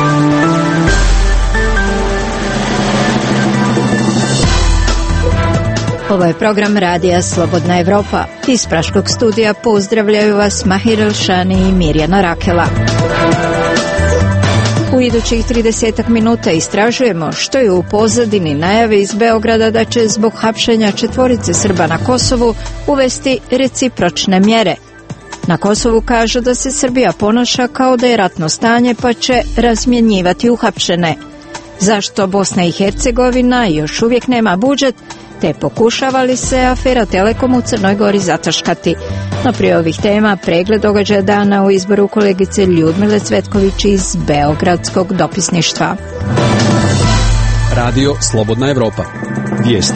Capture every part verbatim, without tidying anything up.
Ovo je program radija Slobodna Evropa. Iz Praškog studija pozdravljaju vas Mahir Elšani i Mirjana Rakela. U idućih trideset minuta istražujemo što je u pozadini najave iz Beograda da će zbog hapšenja četvorice Srba na Kosovu uvesti recipročne mjere. Na Kosovu kažu da se Srbija ponaša kao da je ratno stanje pa će razmjenjivati uhapšene. Zašto Bosna i Hercegovina još uvijek nema budžet, te pokušava li se afera Telekom u Crnoj Gori zataškati? No prije ovih tema pregled događaja dana u izboru kolegice Ljudmile Cvetković iz Beogradskog dopisništva. Radio Slobodna Evropa. Vijesti.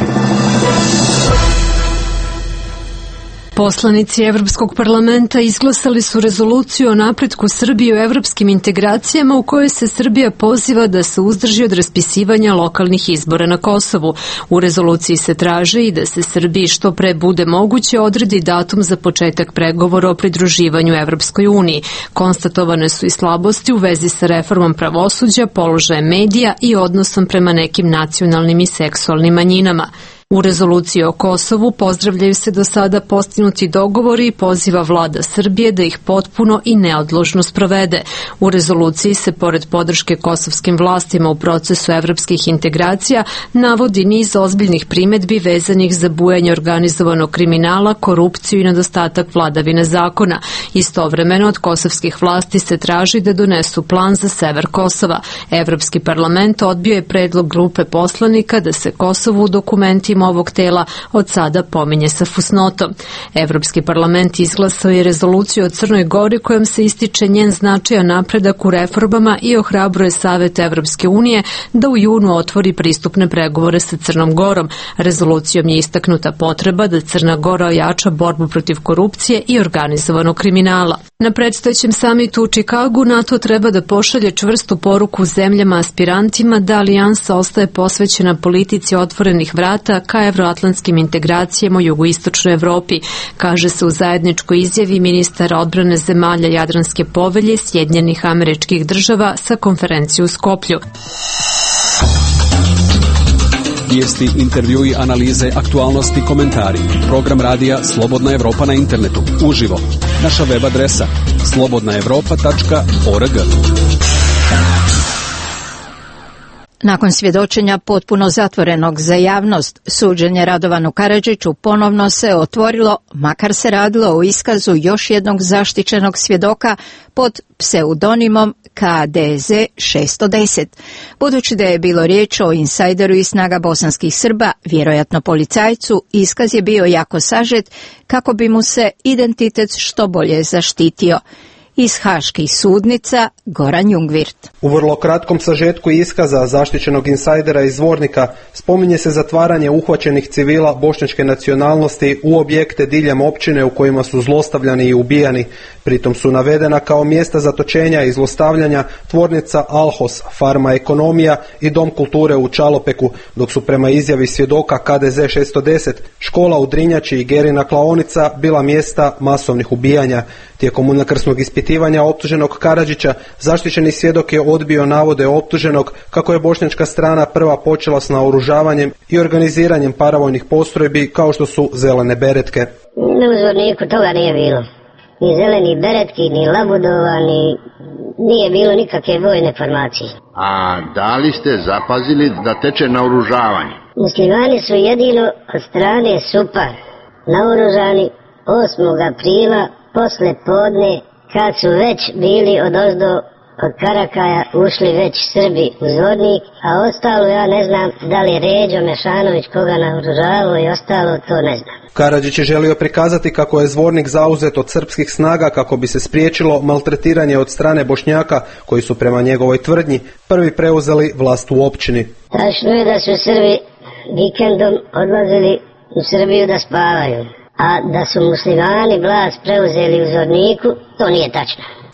Poslanici Evropskog parlamenta izglasali su rezoluciju o napretku Srbije u evropskim integracijama u kojoj se Srbija poziva da se uzdrži od raspisivanja lokalnih izbora na Kosovu. U rezoluciji se traži i da se Srbiji što pre bude moguće odredi datum za početak pregovora o pridruživanju Evropskoj uniji. Konstatovane su i slabosti u vezi sa reformom pravosuđa, položajem medija i odnosom prema nekim nacionalnim i seksualnim manjinama. U rezoluciji o Kosovu pozdravljaju se do sada postignuti dogovori i poziva vlada Srbije da ih potpuno i neodložno sprovede. U rezoluciji se, pored podrške kosovskim vlastima u procesu evropskih integracija, navodi niz ozbiljnih primedbi vezanih za bujanje organizovanog kriminala, korupciju i nedostatak vladavine zakona. Istovremeno od kosovskih vlasti se traži da donesu plan za sever Kosova. Evropski parlament odbio je predlog grupe poslanika da se Kosovo u dokumentima ovog tela od sada pominje sa fusnotom. Evropski parlament izglasao je rezoluciju o Crnoj Gori kojom se ističe njen značajan napredak u reformama i ohrabruje Savet Evropske unije da u junu otvori pristupne pregovore sa Crnom Gorom. Rezolucijom je istaknuta potreba da Crna Gora ojača borbu protiv korupcije i organizovanog kriminala. Na predstojećem samitu u Čikagu NATO treba da pošalje čvrstu poruku zemljama aspirantima da alijansa ostaje posvećena politici otvorenih vrata ka evroatlantskim integracijama u jugoistočnoj Evropi, kaže se u zajedničkoj izjavi ministara odbrane zemalja Jadranske povelje Sjedinjenih Američkih Država sa konferencije u Skoplju. Vijesti, intervjui, analize, aktualnosti, komentari. Program radija Slobodna Evropa na internetu. Uživo. Naša web adresa slobodna evropa tačka org. Nakon svjedočenja potpuno zatvorenog za javnost, suđenje Radovanu Karadžiću ponovno se otvorilo, makar se radilo o iskazu još jednog zaštićenog svjedoka pod pseudonimom K D Z šesto deset. Budući da je bilo riječ o insajderu iz snaga bosanskih Srba, vjerojatno policajcu, iskaz je bio jako sažet kako bi mu se identitet što bolje zaštitio. Iz haških sudnica Goran Jungvirt. U vrlo kratkom sažetku iskaza zaštićenog insajdera iz Zvornika spominje se zatvaranje uhvaćenih civila bošnjačke nacionalnosti u objekte diljem općine u kojima su zlostavljani i ubijani. Pritom su navedena kao mjesta zatočenja i zlostavljanja tvornica Alhos, Farma Ekonomija i Dom kulture u Čalopeku, dok su prema izjavi svjedoka K D Z šesto deset škola u Drinjači i Gerina klaonica bila mjesta masovnih ubijanja. Tijekom unakrsnog ispitivanja optuženog Karadžića, zaštićeni svjedok je odbio navode optuženog kako je bošnjačka strana prva počela s naoružavanjem i organiziranjem paravojnih postrojbi kao što su zelene beretke. U Zvorniku toga nije bilo. Ni zeleni beretki, ni labudova, ni nije bilo nikakve vojne formacije. A da li ste zapazili da teče naoružavanje? Muslimani su jedino od strane Supar naoružani osmog aprila posle podne, kad su već bili odozdo od Karakaja ušli već Srbi u Zvornik, a ostalo ja ne znam da li je Ređo Mešanović koga naoružavao i ostalo to ne znam. Karadžić je želio prikazati kako je Zvornik zauzet od srpskih snaga kako bi se spriječilo maltretiranje od strane Bošnjaka koji su prema njegovoj tvrdnji prvi preuzeli vlast u općini. Tačno je da su Srbi vikendom odlazili u Srbiju da spavaju. A da su muslimani vlast preuzeli u Zvorniku, to nije tačno.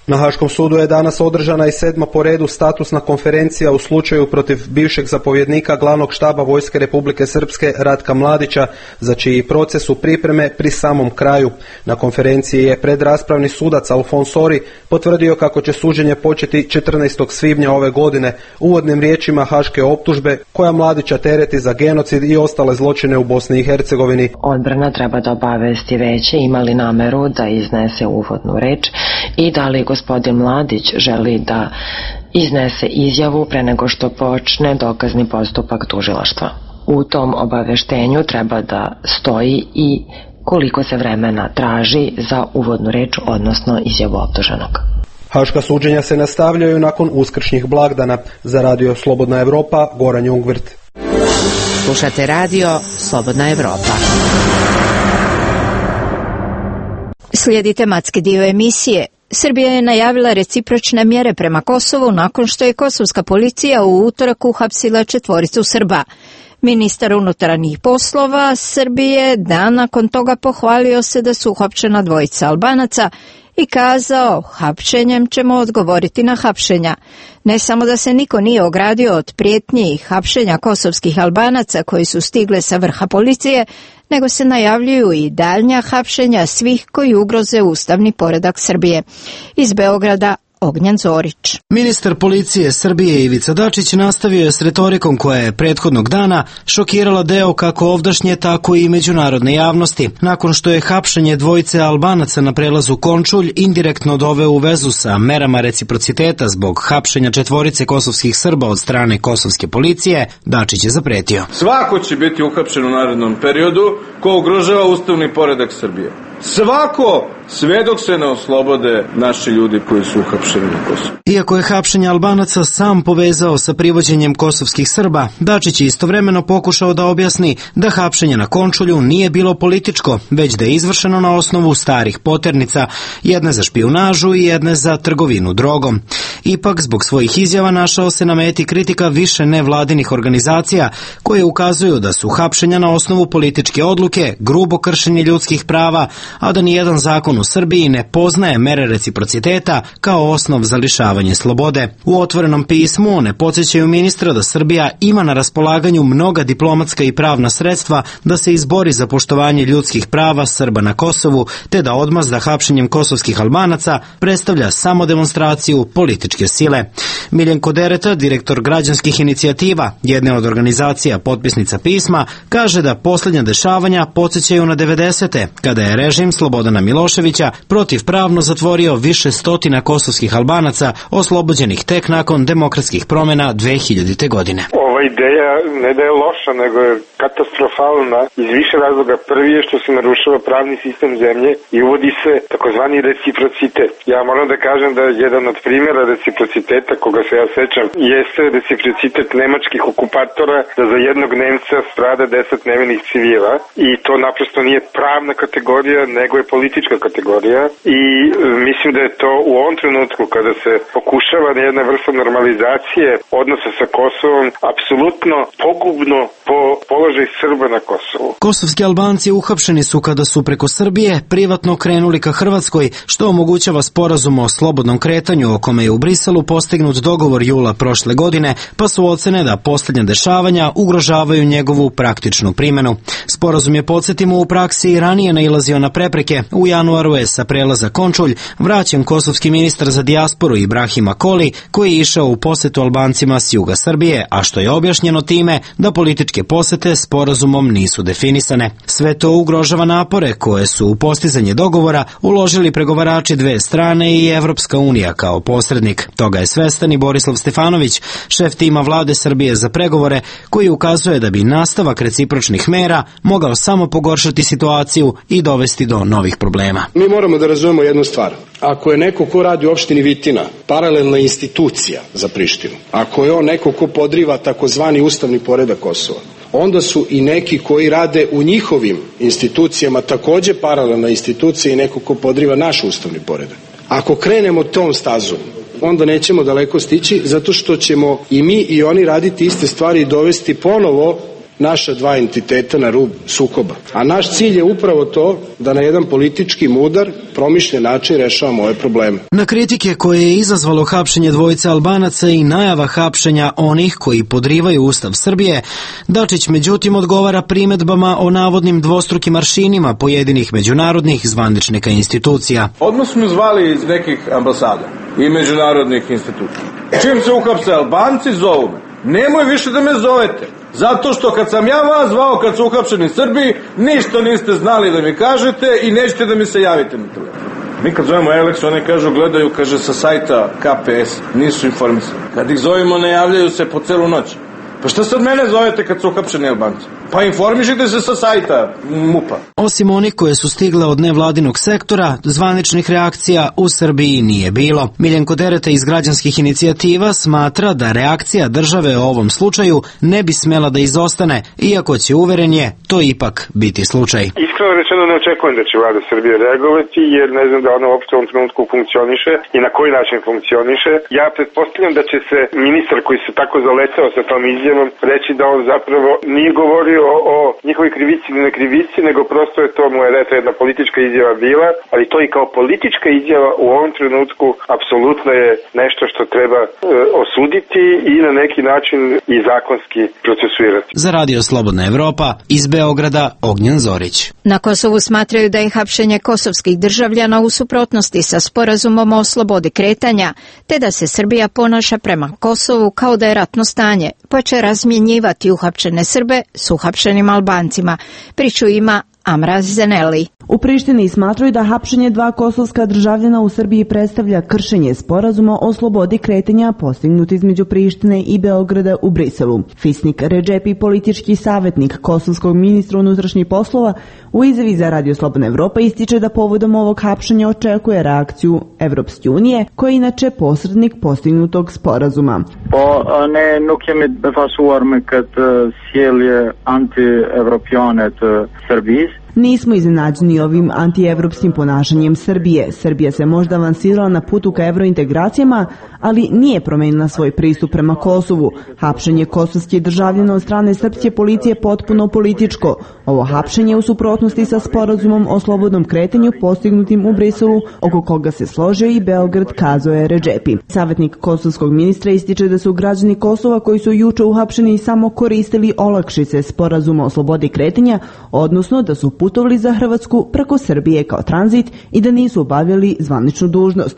Na Haškom sudu je danas održana i sedma po redu statusna konferencija u slučaju protiv bivšeg zapovjednika glavnog štaba Vojske Republike Srpske Ratka Mladića, za čiji proces u pripreme pri samom kraju. Na konferenciji je predraspravni sudac Alfons Sori potvrdio kako će suđenje početi četrnaestog svibnja ove godine uvodnim riječima haške optužbe koja Mladića tereti za genocid i ostale zločine u Bosni i Hercegovini. Odbrana treba da obavesti veće imali nameru da iznese uvodnu reč i da li gospodin Mladić želi da iznese izjavu pre nego što počne dokazni postupak tužilaštva. U tom obaveštenju treba da stoji i koliko se vremena traži za uvodnu reč, odnosno izjavu optuženog. Haška suđenja se nastavljaju nakon uskršnjih blagdana. Za radio Slobodna Evropa, Goran Jungwirth. Slušate radio Slobodna Evropa. Slijedi tematski dio emisije. Srbija je najavila recipročne mjere prema Kosovu nakon što je kosovska policija u utorak uhapsila četvoricu Srba. Ministar unutarnjih poslova Srbije dan nakon toga pohvalio se da su uhapšena dvojica Albanaca i kazao, hapšenjem ćemo odgovoriti na hapšenja. Ne samo da se niko nije ogradio od prijetnji i hapšenja kosovskih Albanaca koji su stigle sa vrha policije, nego se najavljuju i daljnja hapšenja svih koji ugroze ustavni poredak Srbije. Iz Beograda, Ognjan Zorić. Ministar policije Srbije Ivica Dačić nastavio je s retorikom koja je prethodnog dana šokirala deo kako ovdašnje, tako i međunarodne javnosti, nakon što je hapšenje dvojice Albanaca na prelazu Končulj indirektno doveo u vezu sa merama reciprociteta zbog hapšenja četvorice kosovskih Srba od strane kosovske policije. Dačić je zapretio. Svako će biti uhapšen u narednom periodu ko ugrožava ustavni poredak Srbije. Svako, sve dok se ne oslobode naši ljudi koji su uhapšeni na Kosovu. Iako je hapšenje Albanaca sam povezao sa privođenjem kosovskih Srba, Dačić je istovremeno pokušao da objasni da hapšenje na Končulju nije bilo političko, već da je izvršeno na osnovu starih poternica, jedne za špijunažu i jedne za trgovinu drogom. Ipak, zbog svojih izjava našao se na meti kritika više nevladinih organizacija koje ukazuju da su hapšenja na osnovu političke odluke grubo kršenje ljudskih prava, a da nijedan zakon u Srbiji ne poznaje mere reciprociteta kao osnov za lišavanje slobode. U otvorenom pismu one podsjećaju ministra da Srbija ima na raspolaganju mnoga diplomatska i pravna sredstva da se izbori za poštovanje ljudskih prava Srba na Kosovu, te da odmazda hapšenjem kosovskih Albanaca predstavlja samo demonstraciju političke sile. Miljenko Dereta, direktor građanskih inicijativa, jedne od organizacija potpisnica pisma, kaže da posljednja dešavanja podsjećaju na devedesete, kada je režim Slobodana Miloševića protivpravno zatvorio više stotina kosovskih Albanaca oslobođenih tek nakon demokratskih promjena dve hiljadite godine. Ova ideja ne da je loša, nego je katastrofalna iz više razloga. Prvi je što se narušava pravni sistem zemlje i uvodi se takozvani reciprocitet. Ja moram da kažem da je jedan od primjera reciprociteta, koga se ja sećam, jeste reciprocitet nemačkih okupatora da za jednog Nemca strada deset nevinih civila i to naprosto nije pravna kategorija, nego je politička kategorija i e, mislim da je to u ovom trenutku kada se pokušava na jedna vrsta normalizacije odnosa sa Kosovom apsolutno pogubno po položaj Srba na Kosovu. Kosovski Albanci uhapšeni su kada su preko Srbije privatno krenuli ka Hrvatskoj, što omogućava sporazum o slobodnom kretanju o kome je u Briselu postignut dogovor jula prošle godine, pa su ocene da posljednja dešavanja ugrožavaju njegovu praktičnu primjenu. Sporazum je, podsjetimo, u praksi i ranije nailazio na prepreke. U januaru je sa prelaza Končulj vraćen kosovski ministar za dijasporu Ibrahim Akoli, koji je išao u posetu Albancima s juga Srbije, a što je objašnjeno time da političke posete sporazumom nisu definisane. Sve to ugrožava napore koje su u postizanje dogovora uložili pregovarači dve strane i Evropska unija kao posrednik. Toga je svestan i Borislav Stefanović, šef tima vlade Srbije za pregovore, koji ukazuje da bi nastavak recipročnih mera mogao samo pogoršati situaciju i dovesti do novih problema. Mi moramo da razumemo jednu stvar. Ako je neko ko radi u opštini Vitina paralelna institucija za Prištinu, ako je on neko ko podriva takozvani ustavni poredak Kosova, onda su i neki koji rade u njihovim institucijama takođe paralelna institucija i neko ko podriva naš ustavni poredak. Ako krenemo tom stazom, onda nećemo daleko stići, zato što ćemo i mi i oni raditi iste stvari i dovesti ponovo naša dva entiteta na rub sukoba. A naš cilj je upravo to da na jedan politički mudar, promišljen način rešavamo ove probleme. Na kritike koje je izazvalo hapšenje dvojice Albanaca i najava hapšenja onih koji podrivaju Ustav Srbije, Dačić međutim odgovara primedbama o navodnim dvostrukim aršinima pojedinih međunarodnih zvaničnika i institucija. Odmah smo zvali iz nekih ambasada i međunarodnih institucija. Čim se uhapse Albanci, zovu me. Nemoj više da me zovete. Zato što kad sam ja vas zvao kad su uhapšeni Srbiji, ništa niste znali da mi kažete i nećete da mi se javite na telefon. Mi kad zovemo Alex, one kažu, gledaju, kaže, sa sajta K P S, nisu informisani. Kad ih zovemo, ne javljaju se po celu noć. Pa šta sad mene zovete kad su uhapšeni Albanci? Pa informišite se sa sajta MUP-a. Osim onih koje su stigle od nevladinog sektora, zvaničnih reakcija u Srbiji nije bilo. Miljenko Dereta iz građanskih inicijativa smatra da reakcija države u ovom slučaju ne bi smela da izostane, iako će, uveren je, to ipak biti slučaj. Iskreno rečeno ne očekujem da će vlada Srbije reagovati, jer ne znam da ona uopšte u ovom trenutku funkcioniše i na koji način funkcioniše. Ja pretpostavljam da će se ministar koji se tako zalecao sa tom izjavom reći da on zapravo nije govorio o, o njihovoj krivici ili nekrivici, nego prosto je to mu je reta jedna politička izjava bila, ali to i kao politička izjava u ovom trenutku apsolutno je nešto što treba e, osuditi i na neki način i zakonski procesuirati. Za Radio Slobodna Evropa iz Beograda Ognjen Zorić. Na Kosovu smatraju da je hapšenje kosovskih državljana u suprotnosti sa sporazumom o slobodi kretanja, te da se Srbija ponaša prema Kosovu kao da je ratno stanje, pa će razmjenjivati uhapšene Srbe s uhapšenim Albancima. Priču ima Amra Zeneli. U Prištini smatraju da hapšenje dva kosovska državljana u Srbiji predstavlja kršenje sporazuma o slobodi kretanja postignut između Prištine i Beograda u Briselu. Fisnik Redžepi, politički savjetnik kosovskog ministra unutrašnjih poslova, u izjavi za Radio Slobodna Evropa ističe da povodom ovog hapšenja očekuje reakciju Evropske unije, koja je inače posrednik postignutog sporazuma. Po ne nuk jemi befasuar me këtë sjellje anti-evropiane të Serbisë. Nismo iznenađeni ovim antievropskim ponašanjem Srbije. Srbija se možda avansirala na putu ka evrointegracijama, ali nije promenila svoj pristup prema Kosovu. Hapšenje kosovskih državljana od strane srpske policije potpuno političko. Ovo hapšenje u suprotnosti sa sporazumom o slobodnom kretanju postignutim u Briselu, oko koga se složio i Beograd, kazao je Redžepi. Savjetnik kosovskog ministra ističe da su građani Kosova koji su juče uhapšeni samo koristili olakšice sporazuma o slobodi kretanja, odnosno da su putovali za Hrvatsku preko Srbije kao tranzit i da nisu obavljali zvaničnu dužnost.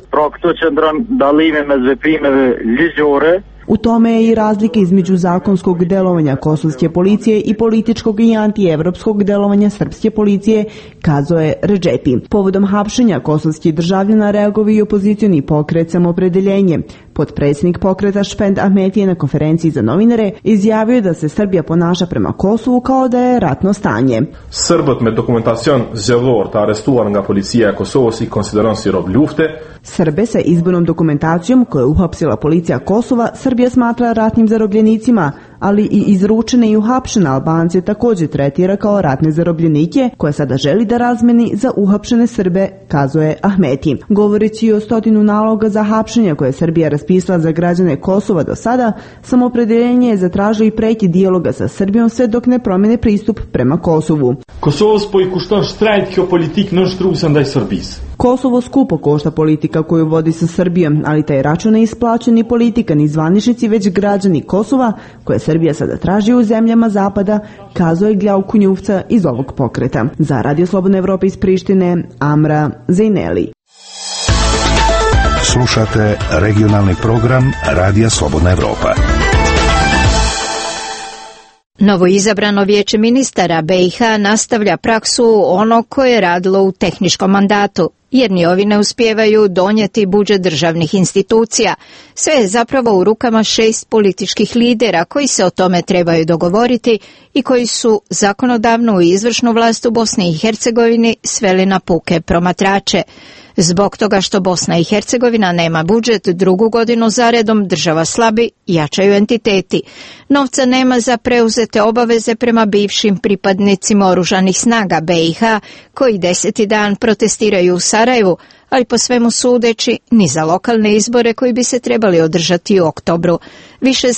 U tome je i razlika između zakonskog delovanja kosovske policije i političkog i antievropskog delovanja srpske policije, kazao je Redžepi. Povodom hapšenja kosovskih državljana reagovao i opozicioni pokret Samopredeljenje. Potpredsjednik pokreta Špend Ahmetije na konferenciji za novinare izjavio da se Srbija ponaša prema Kosovu kao da je ratno stanje. Srbët me dokumentacion zgjedhor të arrestuar nga policia e Kosovës i konsideron si rob lufte. Srbe sa izbornom dokumentacijom koju je uhapsila policija Kosova Srbija smatra ratnim zarobljenicima, ali i izručene i uhapšene Albance također tretira kao ratne zarobljenike koje sada želi da razmeni za uhapšene Srbe, kazao je Ahmeti. Govoreći o stotinu naloga za hapšenja koje je Srbija raspisala za građane Kosova do sada, Samopredeljenje je zatražio i prekid dijaloga sa Srbijom sve dok ne promene pristup prema Kosovu. Kosovës po i kushton shtrajt kjo politik në shtrusa ndaj Serbisë. Kosovo skupo košta politika koju vodi sa Srbijom, ali taj račun ne isplaća ni politika ni zvaničnici, već građani Kosova, koje Srbija sada traži u zemljama Zapada, kazao je Gljav Kunjuvca iz ovog pokreta. Za Radio Slobodna Evropa iz Prištine, Amra Zeneli. Slušate regionalni program Radija Slobodna Evropa. Novo izabrano vijeće ministara B i H nastavlja praksu ono koje je radilo u tehničkom mandatu, jer ni ovi ne uspijevaju donijeti budžet državnih institucija. Sve je zapravo u rukama šest političkih lidera koji se o tome trebaju dogovoriti i koji su zakonodavnu i izvršnu vlast u Bosni i Hercegovini sveli na puke promatrače. Zbog toga što Bosna i Hercegovina nema budžet, drugu godinu zaredom država slabi, jačaju entiteti. Novca nema za preuzete obaveze prema bivšim pripadnicima oružanih snaga B i H, koji deseti dan protestiraju u Sarajevu, ali po svemu sudeći ni za lokalne izbore koji bi se trebali održati u oktobru. Više zna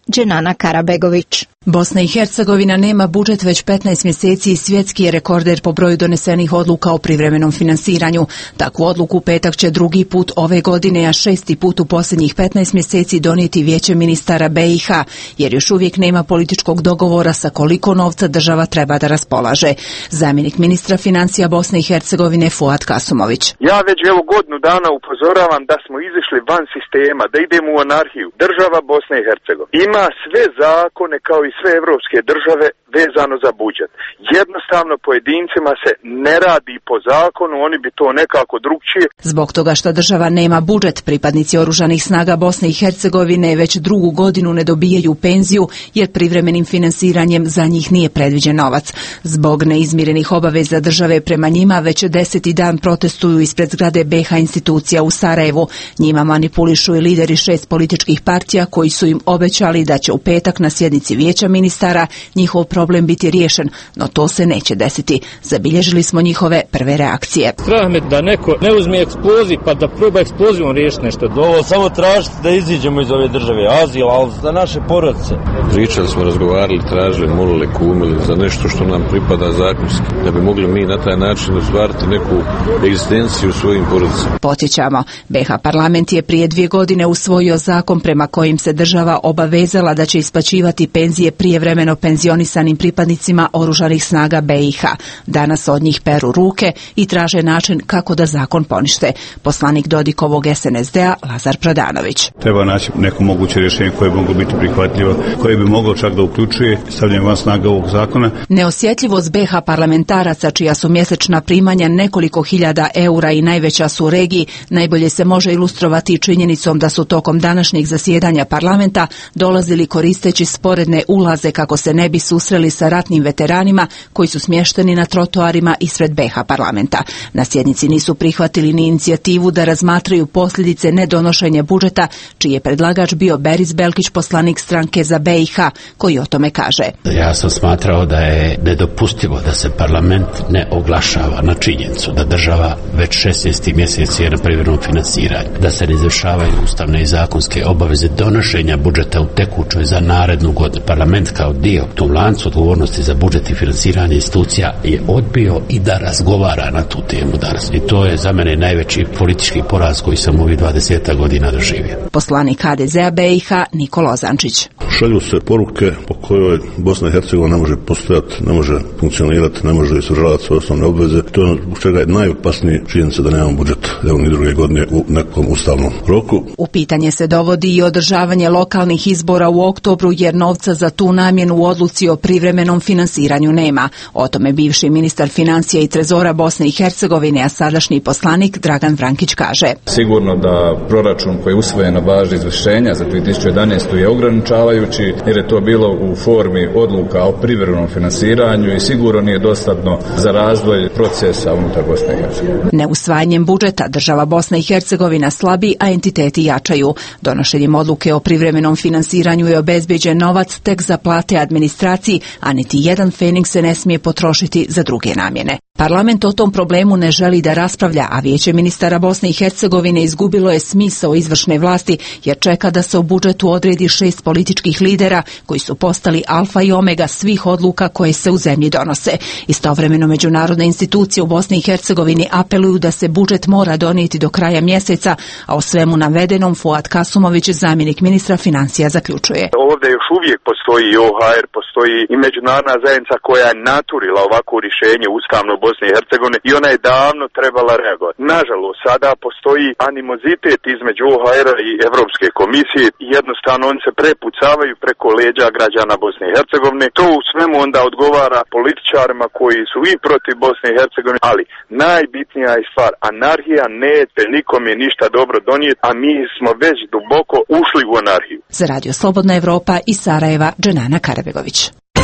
Dženana Karabegović. Bosna i Hercegovina nema budžet već petnaest mjeseci i svjetski je rekorder po broju donesenih odluka o privremenom finansiranju. Takvu odluku petak će drugi put ove godine, a šesti put u posljednjih petnaest mjeseci donijeti Vijeće ministara B i H, jer još uvijek nema političkog dogovora sa koliko novca država treba da raspolaže. Zamjenik ministra financija Bosne i Hercegovine Fuad Kasumović. Ja već evo godinu dana upozoravam da smo izišli van sistema, da idemo u anarhiju. Država Bosne i Hercegovine ima sve zakone kao i sve evropske države vezano za budžet. Jednostavno pojedincima se ne radi po zakonu, oni bi to nekako drugčije. Zbog toga što država nema budžet, pripadnici oružanih snaga Bosne i Hercegovine već drugu godinu ne dobijaju penziju jer privremenim finansiranjem za njih nije predviđen novac. Zbog neizmirenih obaveza države prema njima već deseti dan protestuju ispred zgrade B H institucija u Sarajevu. Njima manipulišu i lideri šest političkih partija koji su im obećali da će u petak na sjednici Vijeća ministara njihov problem biti riješen, no to se neće desiti. Zabilježili smo njihove prve reakcije. Strah me da neko ne uzme eksploziv pa da proba eksplozivom riješiti nešto. Ovo samo tražiti da iziđemo iz ove države, azil, ali za naše porodice. Pričali smo, razgovarali, tražili, molili, kumili za nešto što nam pripada zakonski, da bi mogli mi na taj način ostvariti neku egzistenciju u svojim porodicama. Podsjećamo, B H parlament je prije dvije godine usvojio zakon prema kojim se država obavezala da će isplaćivati penzije prijevremeno penzionisanim pripadnicima oružanih snaga B i H. Danas od njih peru ruke i traže način kako da zakon ponište. Poslanik Dodikovog S N S D-a Lazar Pradanović. Treba naći neko moguće rješenje koje bi moglo biti prihvatljivo, koje bi moglo čak da uključuje stavljanje van snage ovog zakona. Neosjetljivost B H parlamentaraca, čija su mjesečna primanja nekoliko hiljada eura i najveća su u regiji, najbolje se može ilustrovati činjenicom da su tokom današnjeg zasjedanja parlamenta dolazili koristeći sporedne ulaze kako se ne bi susreli sa ratnim veteranima koji su smješteni na trotoarima ispred B H parlamenta. Na sjednici nisu prihvatili ni inicijativu da razmatraju posljedice nedonošenja budžeta, čiji je predlagač bio Beris Belkić, poslanik stranke za B i H, koji o tome kaže. Ja sam smatrao da je nedopustivo da se parlament ne oglašava na činjenicu da država već šesnaesti mjesec je na privremenom finansiranju, da se ne izvršavaju ustavne i zakonske obaveze donošenja budžeta u tekućoj za narednu godinu. Parlament kao dio u tom lancu odgovornosti za budžet i finansiranje institucija je odbio i da razgovara na tu temu danas. I to je za mene najveći politički poraz koji sam u ovih dvadeset godina doživio. Poslanik H D Z-a B i H Nikola Ozančić. Šalju se poruke po kojoj Bosna i Hercegovina ne može postojati, ne može funkcionirati, ne može izdržavati svoje osnovne obveze. To je ono zbog čega je najopasnije činjenica da nemamo budžet, evo ni druge godine u nekom ustavnom roku. U pitanje se dovodi i održavanje lokalnih izbora u oktobru jer novca za tu namjenu u odluci o privremenom finansiranju nema. O tome bivši ministar financija i trezora Bosne i Hercegovine, a sadašnji poslanik Dragan Vrankić kaže. Sigurno da proračun koji je usvojen na bazi izvršenja za dvije tisuće jedanaestu je ograničavajući jer je to bilo u formi odluka o privremenom finansiranju i sigurno nije dostatno za razvoj procesa unutar Bosne i Hercegovine. Neusvajanjem budžeta država Bosna i Hercegovina slabi, a entiteti jačaju. Donošenjem odluke o privremenom finansiranju je obezbeđen novac tek za plate administraciji, a niti jedan fening se ne smije potrošiti za druge namjene. Parlament o tom problemu ne želi da raspravlja, a Vijeće ministara Bosne i Hercegovine izgubilo je smisao izvršne vlasti jer čeka da se u budžetu odredi šest političkih lidera koji su postali alfa i omega svih odluka koje se u zemlji donose. Istovremeno međunarodne institucije u Bosni i Hercegovini apeluju da se budžet mora donijeti do kraja mjeseca, a o svemu navedenom Fuad Kasumović, zamjenik ministra financija, zaključuje. Ovdje još uvijek postoji i O H R, postoji i međunarodna zajednica koja je naturila ovako rješenje ustavno Bosne i Hercegovine i ona je davno trebala reagovati. Nažalost, sada postoji animozitet između O H R-a i Evropske komisije i jednostavno oni se prepucavaju preko leđa građana Bosne i Hercegovine. To u svemu onda odgovara političarima koji su i protiv Bosne i Hercegovine, ali najbitnija je stvar, anarhija neće nikome ništa dobro donijeti, a mi smo već duboko ušli u anarhiju. Za Radio Slobodna Evropa iz Sarajeva, Dženana Karabegović.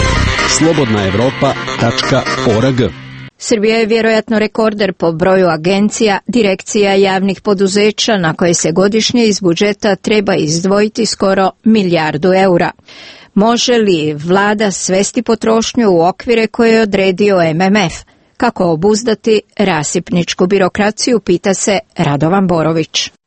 slobodna evropa tačka org. Srbija je vjerojatno rekorder po broju agencija, direkcija javnih poduzeća na koje se godišnje iz budžeta treba izdvojiti skoro milijardu eura. Može li vlada svesti potrošnju u okvire koje je odredio M M F? Kako obuzdati rasipničku birokraciju, pita se Radovan Borović.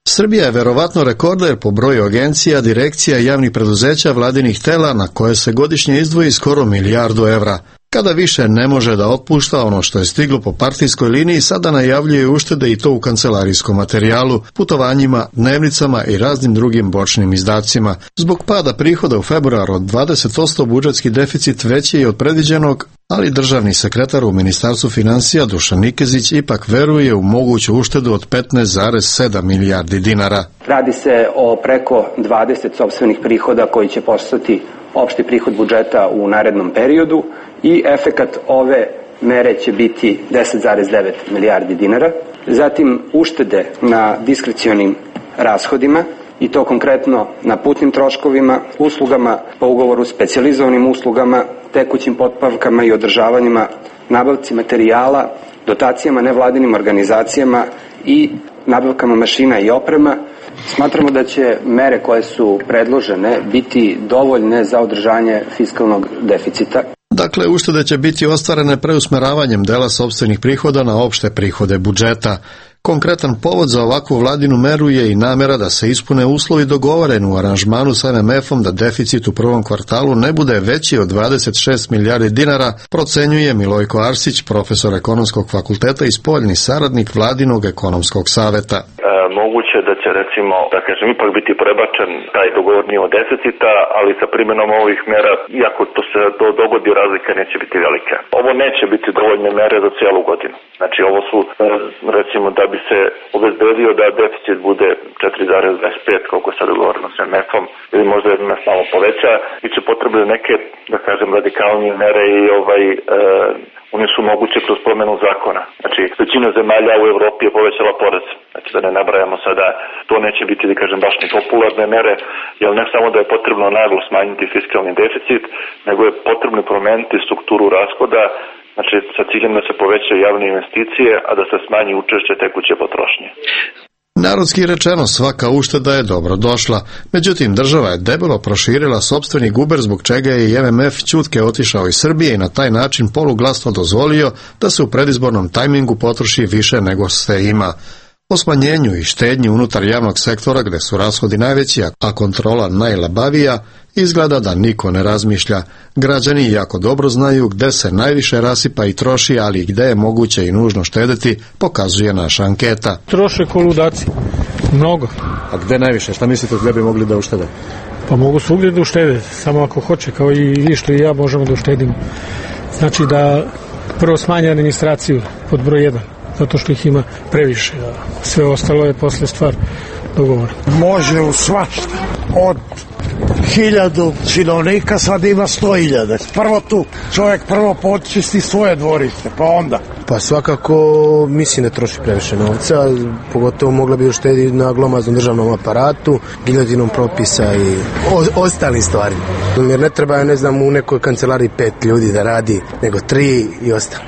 Srbija je verovatno rekorder po broju agencija, direkcija i javnih preduzeća vladinih tela na koje se godišnje izdvoji skoro milijardu evra. Kada više ne može da otpušta ono što je stiglo po partijskoj liniji, sada najavljuje uštede i to u kancelarijskom materijalu, putovanjima, dnevnicama i raznim drugim bočnim izdacima. Zbog pada prihoda u februaru od dvadeset posto budžetski deficit veći je od predviđenog, ali državni sekretar u Ministarstvu finansija Dušan Nikezić ipak veruje u moguću uštedu od petnaest zarez sedam milijardi dinara. Radi se o preko dvadeset sopstvenih prihoda koji će postati opšti prihod budžeta u narednom periodu i efekat ove mere će biti deset zarez devet milijardi dinara. Zatim uštede na diskrecionim rashodima i to konkretno na putnim troškovima, uslugama po ugovoru, specijalizovanim uslugama, tekućim potpavkama i održavanjima, nabavci materijala, dotacijama nevladinim organizacijama i nabavkama mašina i oprema. Smatramo da će mere koje su predložene biti dovoljne za održanje fiskalnog deficita. Dakle, uštede će biti ostvarene preusmeravanjem dela sopstvenih prihoda na opšte prihode budžeta. Konkretan povod za ovakvu vladinu meru je i namera da se ispune uslovi dogovoreni u aranžmanu sa em em efom da deficit u prvom kvartalu ne bude veći od dvadeset šest milijardi dinara, procenjuje Milojko Arsić, profesor ekonomskog fakulteta i spoljni saradnik vladinog ekonomskog saveta. E, moguće da će, recimo, da kažem, ipak biti prebačen taj dogovor nivo deficita, ali sa primjenom ovih mera, iako to se to dogodi, razlika neće biti velika. Ovo neće biti dovoljne mere za cijelu godinu. Znači, ovo su, recimo, da bi se obezbedio da deficit bude četiri zarez dvadeset pet, koliko je sad dogovoreno s em em efom, ili možda jedna malo poveća, i će potrebne neke, da kažem, radikalnije mere i ovaj, e, one su moguće kroz promjenu zakona. Znači, većina zemalja u Evropi je povećala porez. Znači, da ne nabrajamo sada, to neće biti, da kažem, baš ni popularne mere, jer ne samo da je potrebno naglo smanjiti fiskalni deficit, nego je potrebno promeniti strukturu rashoda, znači sa ciljem da se povećaju javne investicije, a da se smanji učešće tekuće potrošnje. Narodski rečeno, svaka ušteda je dobro došla. Međutim, država je debelo proširila sopstveni guber, zbog čega je i em em ef ćutke otišao iz Srbije i na taj način poluglasno dozvolio da se u predizbornom tajmingu potroši više nego se ima. O smanjenju i štednji unutar javnog sektora, gde su rashodi najveći, a kontrola najlabavija, izgleda da niko ne razmišlja. Građani jako dobro znaju gde se najviše rasipa i troši, ali i gde je moguće i nužno štedeti, pokazuje naša anketa. Troše ko ludaci. Mnogo. A gde najviše? Šta mislite gde bi mogli da uštede? Pa mogu svugdje da uštede, samo ako hoće, kao i vi što i ja možemo da uštedimo. Znači da prvo smanje administraciju pod broj jedan, zato što ih ima previše. Sve ostalo je posle stvar dogovora. Može u svašta. Od hiljadu činovnika sad ima sto hiljada. Prvo tu čovjek prvo počisti svoje dvorište, pa onda. Pa svakako mislim da troši previše novca, pogotovo mogla bi uštediti na glomaznom državnom aparatu, giljatinom propisa i o, ostali stvari. Jer ne treba, ne znam, u nekoj kancelariji pet ljudi da radi, nego tri i ostalo.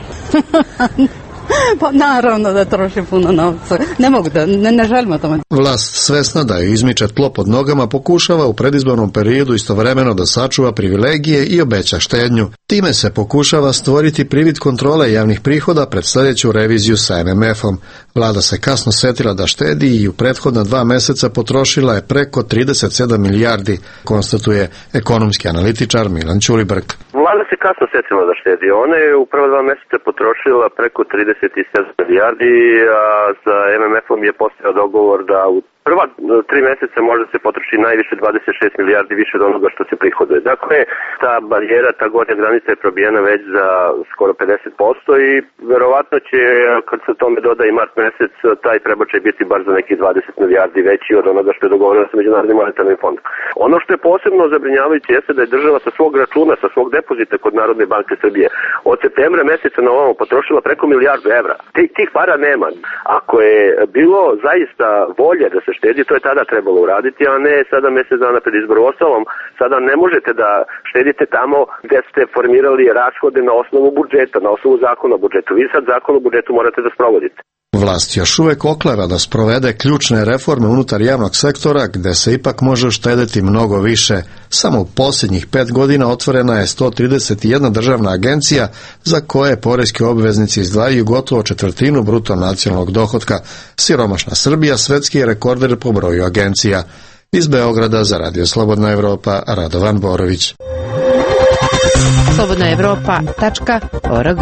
Pa naravno da troši puno novca. Ne mogu da, ne, ne želimo tome. Vlast, svesna da je izmiče tlo pod nogama, pokušava u predizbornom periodu istovremeno da sačuva privilegije i obeća štednju. Time se pokušava stvoriti privid kontrole javnih prihoda pred sljedeću reviziju sa em em efom. Vlada se kasno setila da štedi i u prethodna dva meseca potrošila je preko trideset sedam milijardi, konstatuje ekonomski analitičar Milan Ćulibrk. Vlada se kasno setila da štedi. Ona je u prva dva meseca potrošila preko trideset sedam milijardi, a sa em em efom je postojao dogovor da u prva tri meseca može se potroši najviše dvadeset šest milijardi više od onoga što se prihoduje. Dakle, ta barijera, ta gornja granica je probijena već za skoro pedeset posto i verovatno će, kad se tome doda i mart mesec, taj prebačaj biti bar za nekih dvadeset milijardi veći od onoga što je dogovoreno sa Međunarodnim monetarnim fondom. Ono što je posebno zabrinjavajuće jeste da je država sa svog računa, sa svog depozita kod Narodne banke Srbije od septembra meseca na ovamo potrošila preko milijardu evra. Tih, tih para nema. Ako je bilo zaista volje da se štedi, to je tada trebalo uraditi, a ne sada mjesec dana pred izbor. Ostalom, sada ne možete da štedite tamo gde ste formirali rashode na osnovu budžeta, na osnovu zakona o budžetu. Vi sad zakon o budžetu morate da sprovodite. Vlast još uvijek okleva da sprovede ključne reforme unutar javnog sektora gdje se ipak može uštedeti mnogo više. Samo u posljednjih pet godina otvorena je sto trideset jedna državna agencija za koje poreski obveznici izdvajaju gotovo četvrtinu bruto nacionalnog dohotka. Siromašna Srbija svetski je rekorder po broju agencija. Iz Beograda za Radio Slobodna Evropa, Radovan Borović. slobodna evropa tačka org.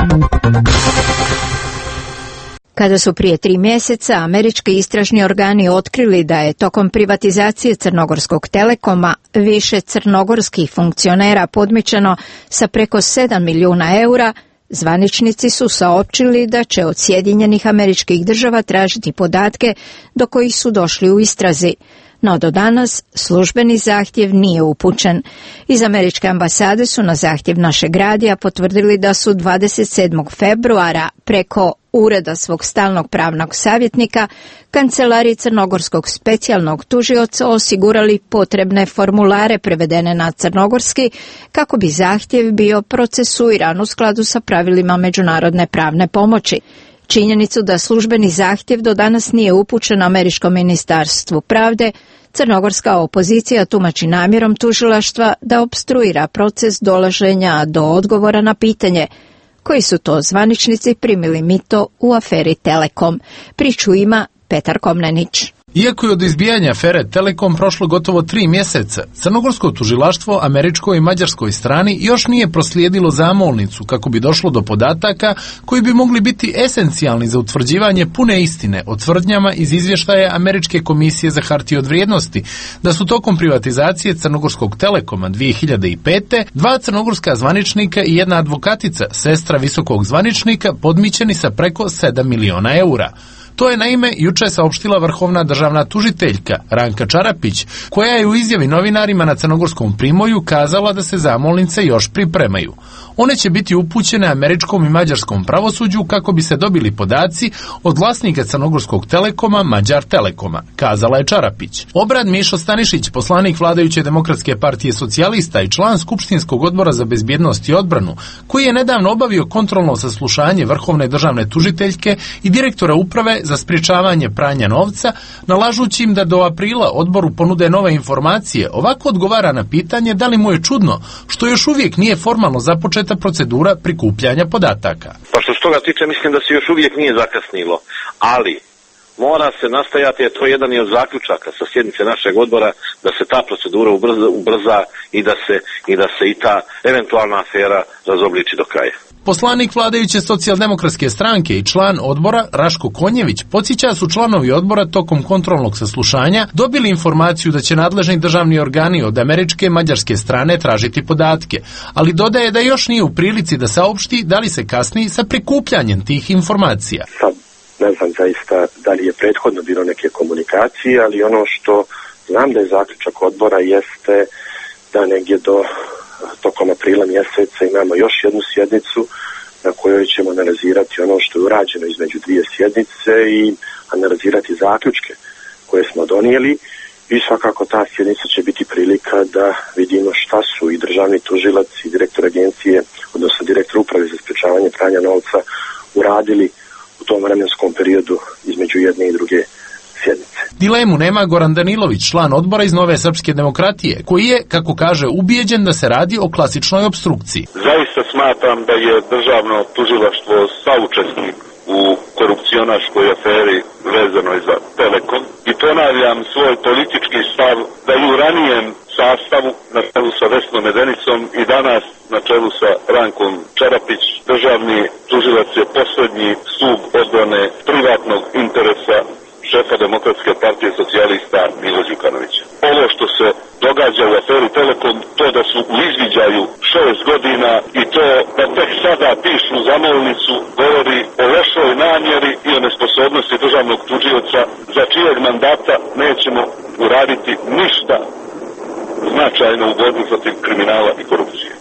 Kada su prije tri mjeseca američki istražni organi otkrili da je tokom privatizacije Crnogorskog Telekoma više crnogorskih funkcionera podmićeno sa preko sedam milijuna eura, zvaničnici su saopćili da će od Sjedinjenih Američkih Država tražiti podatke do kojih su došli u istrazi. No do danas službeni zahtjev nije upućen. Iz američke ambasade su na zahtjev našeg radija potvrdili da su dvadeset sedmog februara preko ureda svog stalnog pravnog savjetnika kancelariji crnogorskog specijalnog tužioca osigurali potrebne formulare prevedene na crnogorski kako bi zahtjev bio procesuiran u skladu sa pravilima međunarodne pravne pomoći. Činjenicu da službeni zahtjev do danas nije upućen američkom ministarstvu pravde, crnogorska opozicija tumači namjerom tužilaštva da opstruira proces dolaženja do odgovora na pitanje koji su to zvaničnici primili mito u aferi Telekom. Priču ima Petar Komnenić. Iako je od izbijanja afere Telekom prošlo gotovo tri mjeseca, crnogorsko tužilaštvo američkoj i mađarskoj strani još nije proslijedilo zamolnicu kako bi došlo do podataka koji bi mogli biti esencijalni za utvrđivanje pune istine o tvrdnjama iz izvještaja Američke komisije za hartije od vrijednosti, da su tokom privatizacije Crnogorskog Telekoma dvije hiljade pete dva crnogorska zvaničnika i jedna advokatica, sestra visokog zvaničnika, podmićeni sa preko sedam miliona eura. To je naime juče saopštila vrhovna državna tužiteljka Ranka Čarapić, koja je u izjavi novinarima na Crnogorskom Primorju kazala da se zamolnice još pripremaju. One će biti upućene američkom i mađarskom pravosuđu kako bi se dobili podaci od vlasnika Crnogorskog Telekoma, Mađar Telekoma, kazala je Čarapić. Obrad Mišo Stanišić, poslanik vladajuće Demokratske partije socijalista i član Skupštinskog odbora za bezbjednost i odbranu, koji je nedavno obavio kontrolno saslušanje vrhovne državne tužiteljke i direktora uprave za sprječavanje pranja novca, nalažući im da do aprila odboru ponude nove informacije, ovako odgovara na pitanje da li mu je čudno što još uvijek nije formalno započeta procedura prikupljanja podataka. Pa što se toga tiče, mislim da se još uvijek nije zakasnilo, ali mora se nastajati, je to jedan i od zaključaka sa sjednice našeg odbora, da se ta procedura ubrza, ubrza i da se i da se i ta eventualna afera razobliči do kraja. Poslanik vladajuće socijaldemokratske stranke i član odbora Raško Konjević podsjeća su članovi odbora tokom kontrolnog saslušanja dobili informaciju da će nadležni državni organi od američke i mađarske strane tražiti podatke, ali dodaje da još nije u prilici da saopšti da li se kasni sa prikupljanjem tih informacija. Sad ne znam zaista da li je prethodno bilo neke komunikacije, ali ono što znam da je zaključak odbora jeste da negdje do tokom aprila mjeseca imamo još jednu sjednicu na kojoj ćemo analizirati ono što je urađeno između dvije sjednice i analizirati zaključke koje smo donijeli i svakako ta sjednica će biti prilika da vidimo šta su i državni tužilac i direktor agencije, odnosno direktor uprave za sprječavanje pranja novca uradili u tom vremenskom periodu između jedne i druge sjednice. Dilemu nema Goran Danilović, član odbora iz Nove srpske demokratije, koji je, kako kaže, ubijeđen da se radi o klasičnoj opstrukciji. Zaista smatram da je državno tužilaštvo saučesnik u korupcionaškoj aferi vezanoj za Telekom i ponavljam svoj politički stav da i u ranijem sastavu na čelu sa Vesnom Medenicom i danas na čelu sa Rankom Čarapić državni tužilac je posljednji stub odbrane privatnog interesa šefa Demokratske partije socijalista Milo Đukanovića. Ovo što se događa u aferi Telekom, to da su u izviđaju šest godina i to da tek sada pišu zamolnicu, govori o lošoj namjeri i o nesposobnosti državnog tužioca za čijeg mandata nećemo uraditi ništa značajno u borbi protiv kriminala i korupcije.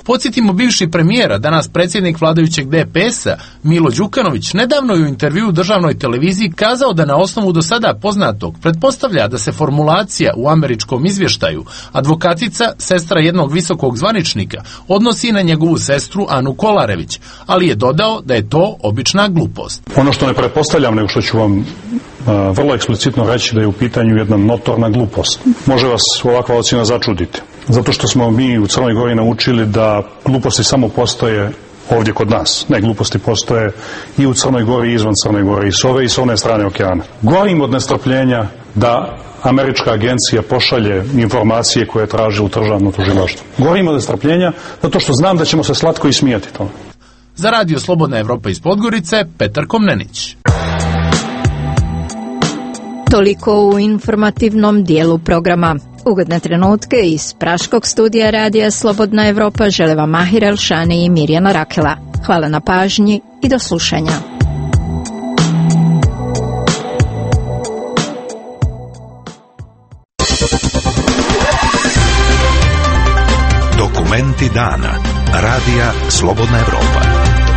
Podsjetimo, bivši premijer, danas predsjednik vladajućeg D P S-a, Milo Đukanović, nedavno je u intervju u državnoj televiziji kazao da na osnovu do sada poznatog pretpostavlja da se formulacija u američkom izvještaju advokatica, sestra jednog visokog zvaničnika, odnosi na njegovu sestru Anu Kolarević, ali je dodao da je to obična glupost. Ono što ne pretpostavljam, nego što ću vam uh, vrlo eksplicitno reći da je u pitanju jedna notorna glupost. Može vas ovakva ocjena začuditi. Zato što smo mi u Crnoj Gori naučili da gluposti samo postoje ovdje kod nas. Ne, gluposti postoje i u Crnoj Gori i izvan Crne Gore, i s ove i s one strane okeana. Govorim od nestrpljenja da američka agencija pošalje informacije koje traže u državno tužilaštvo. Govorim od nestrpljenja zato što znam da ćemo se slatko i smijati tome. Za Radio Slobodna Evropa iz Podgorice, Petar Komnenić. Toliko u informativnom dijelu programa. Ugodne trenutke iz praškog studija Radija Slobodna Evropa žele vam Mahir Elšani i Mirjana Rakela. Hvala na pažnji i do slušanja. Dokumenti dana. Radija Slobodna Evropa.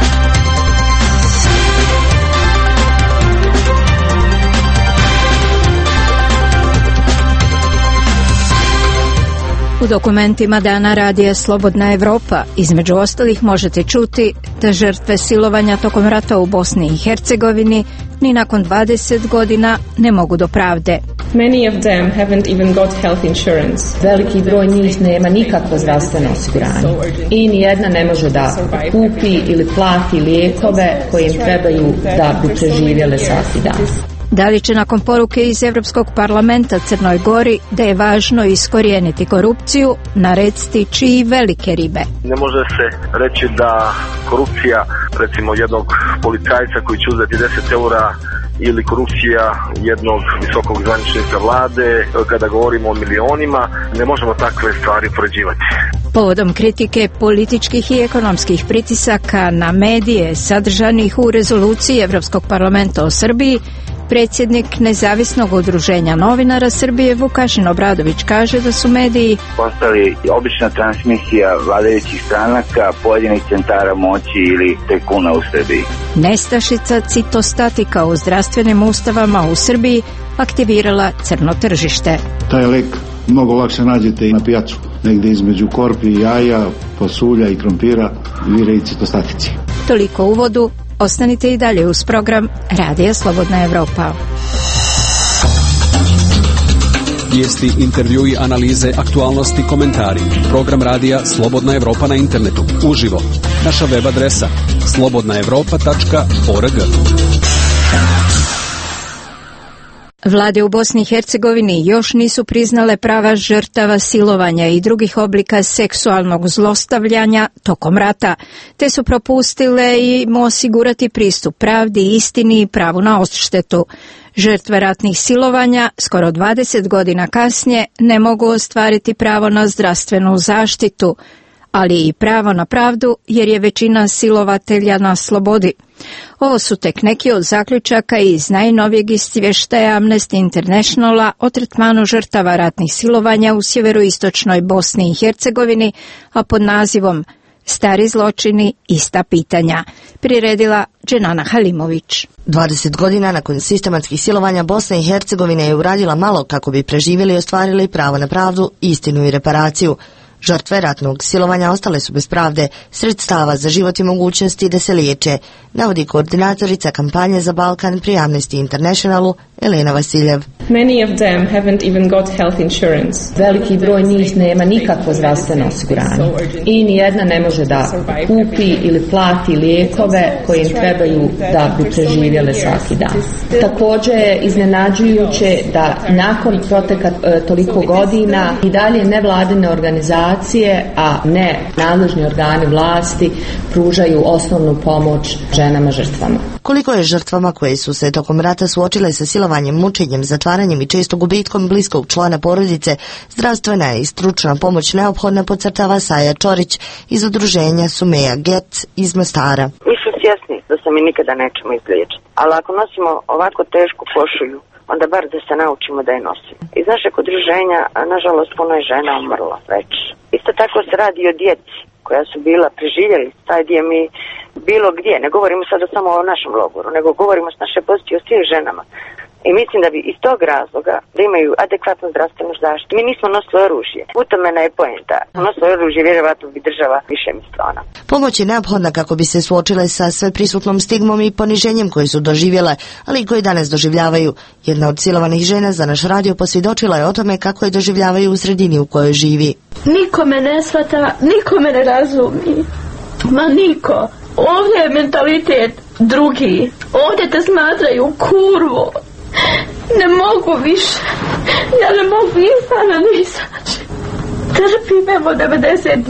U dokumentima dana Radija Slobodna Evropa između ostalih možete čuti da žrtve silovanja tokom rata u Bosni i Hercegovini ni nakon dvadeset godina ne mogu do pravde. Many of them haven't even got health insurance. Veliki broj njih nema nikakvo zdravstveno osiguranje i nijedna ne može da kupi ili plati lijekove koji im trebaju da bi preživjele svaki dan. Da li će nakon poruke iz Europskog parlamenta Crnoj Gori da je važno iskorijeniti korupciju narediti čiji velike ribe? Ne može se reći da korupcija, recimo jednog policajca koji će uzeti deset eura, ili korupcija jednog visokog zvaničnika vlade, kada govorimo o milionima, ne možemo takve stvari upoređivati. Povodom kritike političkih i ekonomskih pritisaka na medije sadržanih u rezoluciji Europskog parlamenta o Srbiji, predsjednik Nezavisnog udruženja novinara Srbije Vukašin Obradović kaže da su mediji postali obična transmisija vladajućih stranaka, pojedinih centara moći ili tajkuna u Srbiji. Nestašica citostatika u zdravstvenim ustavama u Srbiji aktivirala crno tržište. Taj lek mnogo lakše nađete i na pijacu, negdje između korpi i jaja, pasulja i krompira, vire i citostatici. Toliko u uvodu. Ostanite i dalje uz program Radija Slobodna Evropa. Vijesti, intervjui, analize, aktualnosti, komentari. Program Radija Slobodna Evropa na internetu. Uživo. Naša web adresa slobodna evropa tačka org. Vlade u Bosni i Hercegovini još nisu priznale prava žrtava silovanja i drugih oblika seksualnog zlostavljanja tokom rata, te su propustile im osigurati pristup pravdi, istini i pravu na odštetu. Žrtve ratnih silovanja skoro dvadeset godina kasnije ne mogu ostvariti pravo na zdravstvenu zaštitu, ali i pravo na pravdu jer je većina silovatelja na slobodi. Ovo su tek neki od zaključaka iz najnovijeg izvještaja Amnesty Internationala o tretmanu žrtava ratnih silovanja u sjeveroistočnoj Bosni i Hercegovini, a pod nazivom Stari zločini, ista pitanja, priredila Dženana Halimović. dvadeset godina nakon sistematskih silovanja Bosna i Hercegovina je uradila malo kako bi preživjeli i ostvarili pravo na pravdu, istinu i reparaciju. Žrtve ratnog silovanja ostale su bez pravde, sredstava za život i mogućnosti da se liječe, navodi koordinatorica kampanje za Balkan pri Amnesty Internationalu Elena Vasiljev. Many of them haven't even got health insurance. Veliki broj njih nema nikakvo zdravstveno osiguranje i nijedna ne može da kupi ili plati lijekove koji im trebaju da bi preživjele svaki dan. Također je iznenađujuće da nakon proteka e, toliko godina i dalje nevladine organizacije, a ne nadležni organi vlasti, pružaju osnovnu pomoć ženama žrtvama. Koliko je žrtvama koje su se tokom rata suočile sa silovanjem, mučenjem, zatvaranjem i često gubitkom bliskog člana porodice, zdravstvena i stručna pomoć neophodna, podcrtava Saja Čorić iz udruženja Sumeja Get iz Mostara. Mi smo svjesni da se mi nikada nećemo izliječiti, ali ako nosimo ovako tešku košulju, onda bar da se naučimo da je nosimo. Iz našeg udruženja, nažalost, puno je žena umrlo već. Isto tako se radi o djeci koja su bila preživjeli taj dio mi bilo gdje, ne govorimo sada samo o našem logoru, nego govorimo s naše pozicije o svim ženama. I mislim da bi iz tog razloga da imaju adekvatnu zdravstvenu zaštitu. Mi nismo nosili oružje. U tome je poenta. Nosili oružje, vjerovatno bi država više mislila ona. Pomoć je neophodna kako bi se suočile sa sve prisutnom stigmom i poniženjem koje su doživjele, ali i koje danas doživljavaju. Jedna od silovanih žena za naš radio posvjedočila je o tome kako je doživljavaju u sredini u kojoj živi. Niko me ne shvata, niko me ne razumi. Ma niko. Ovdje je mentalitet drugi. Ovdje te smatraju kurvo. Ne mogu više. Ja ne mogu izana ni izaći. Trpim evo devedeset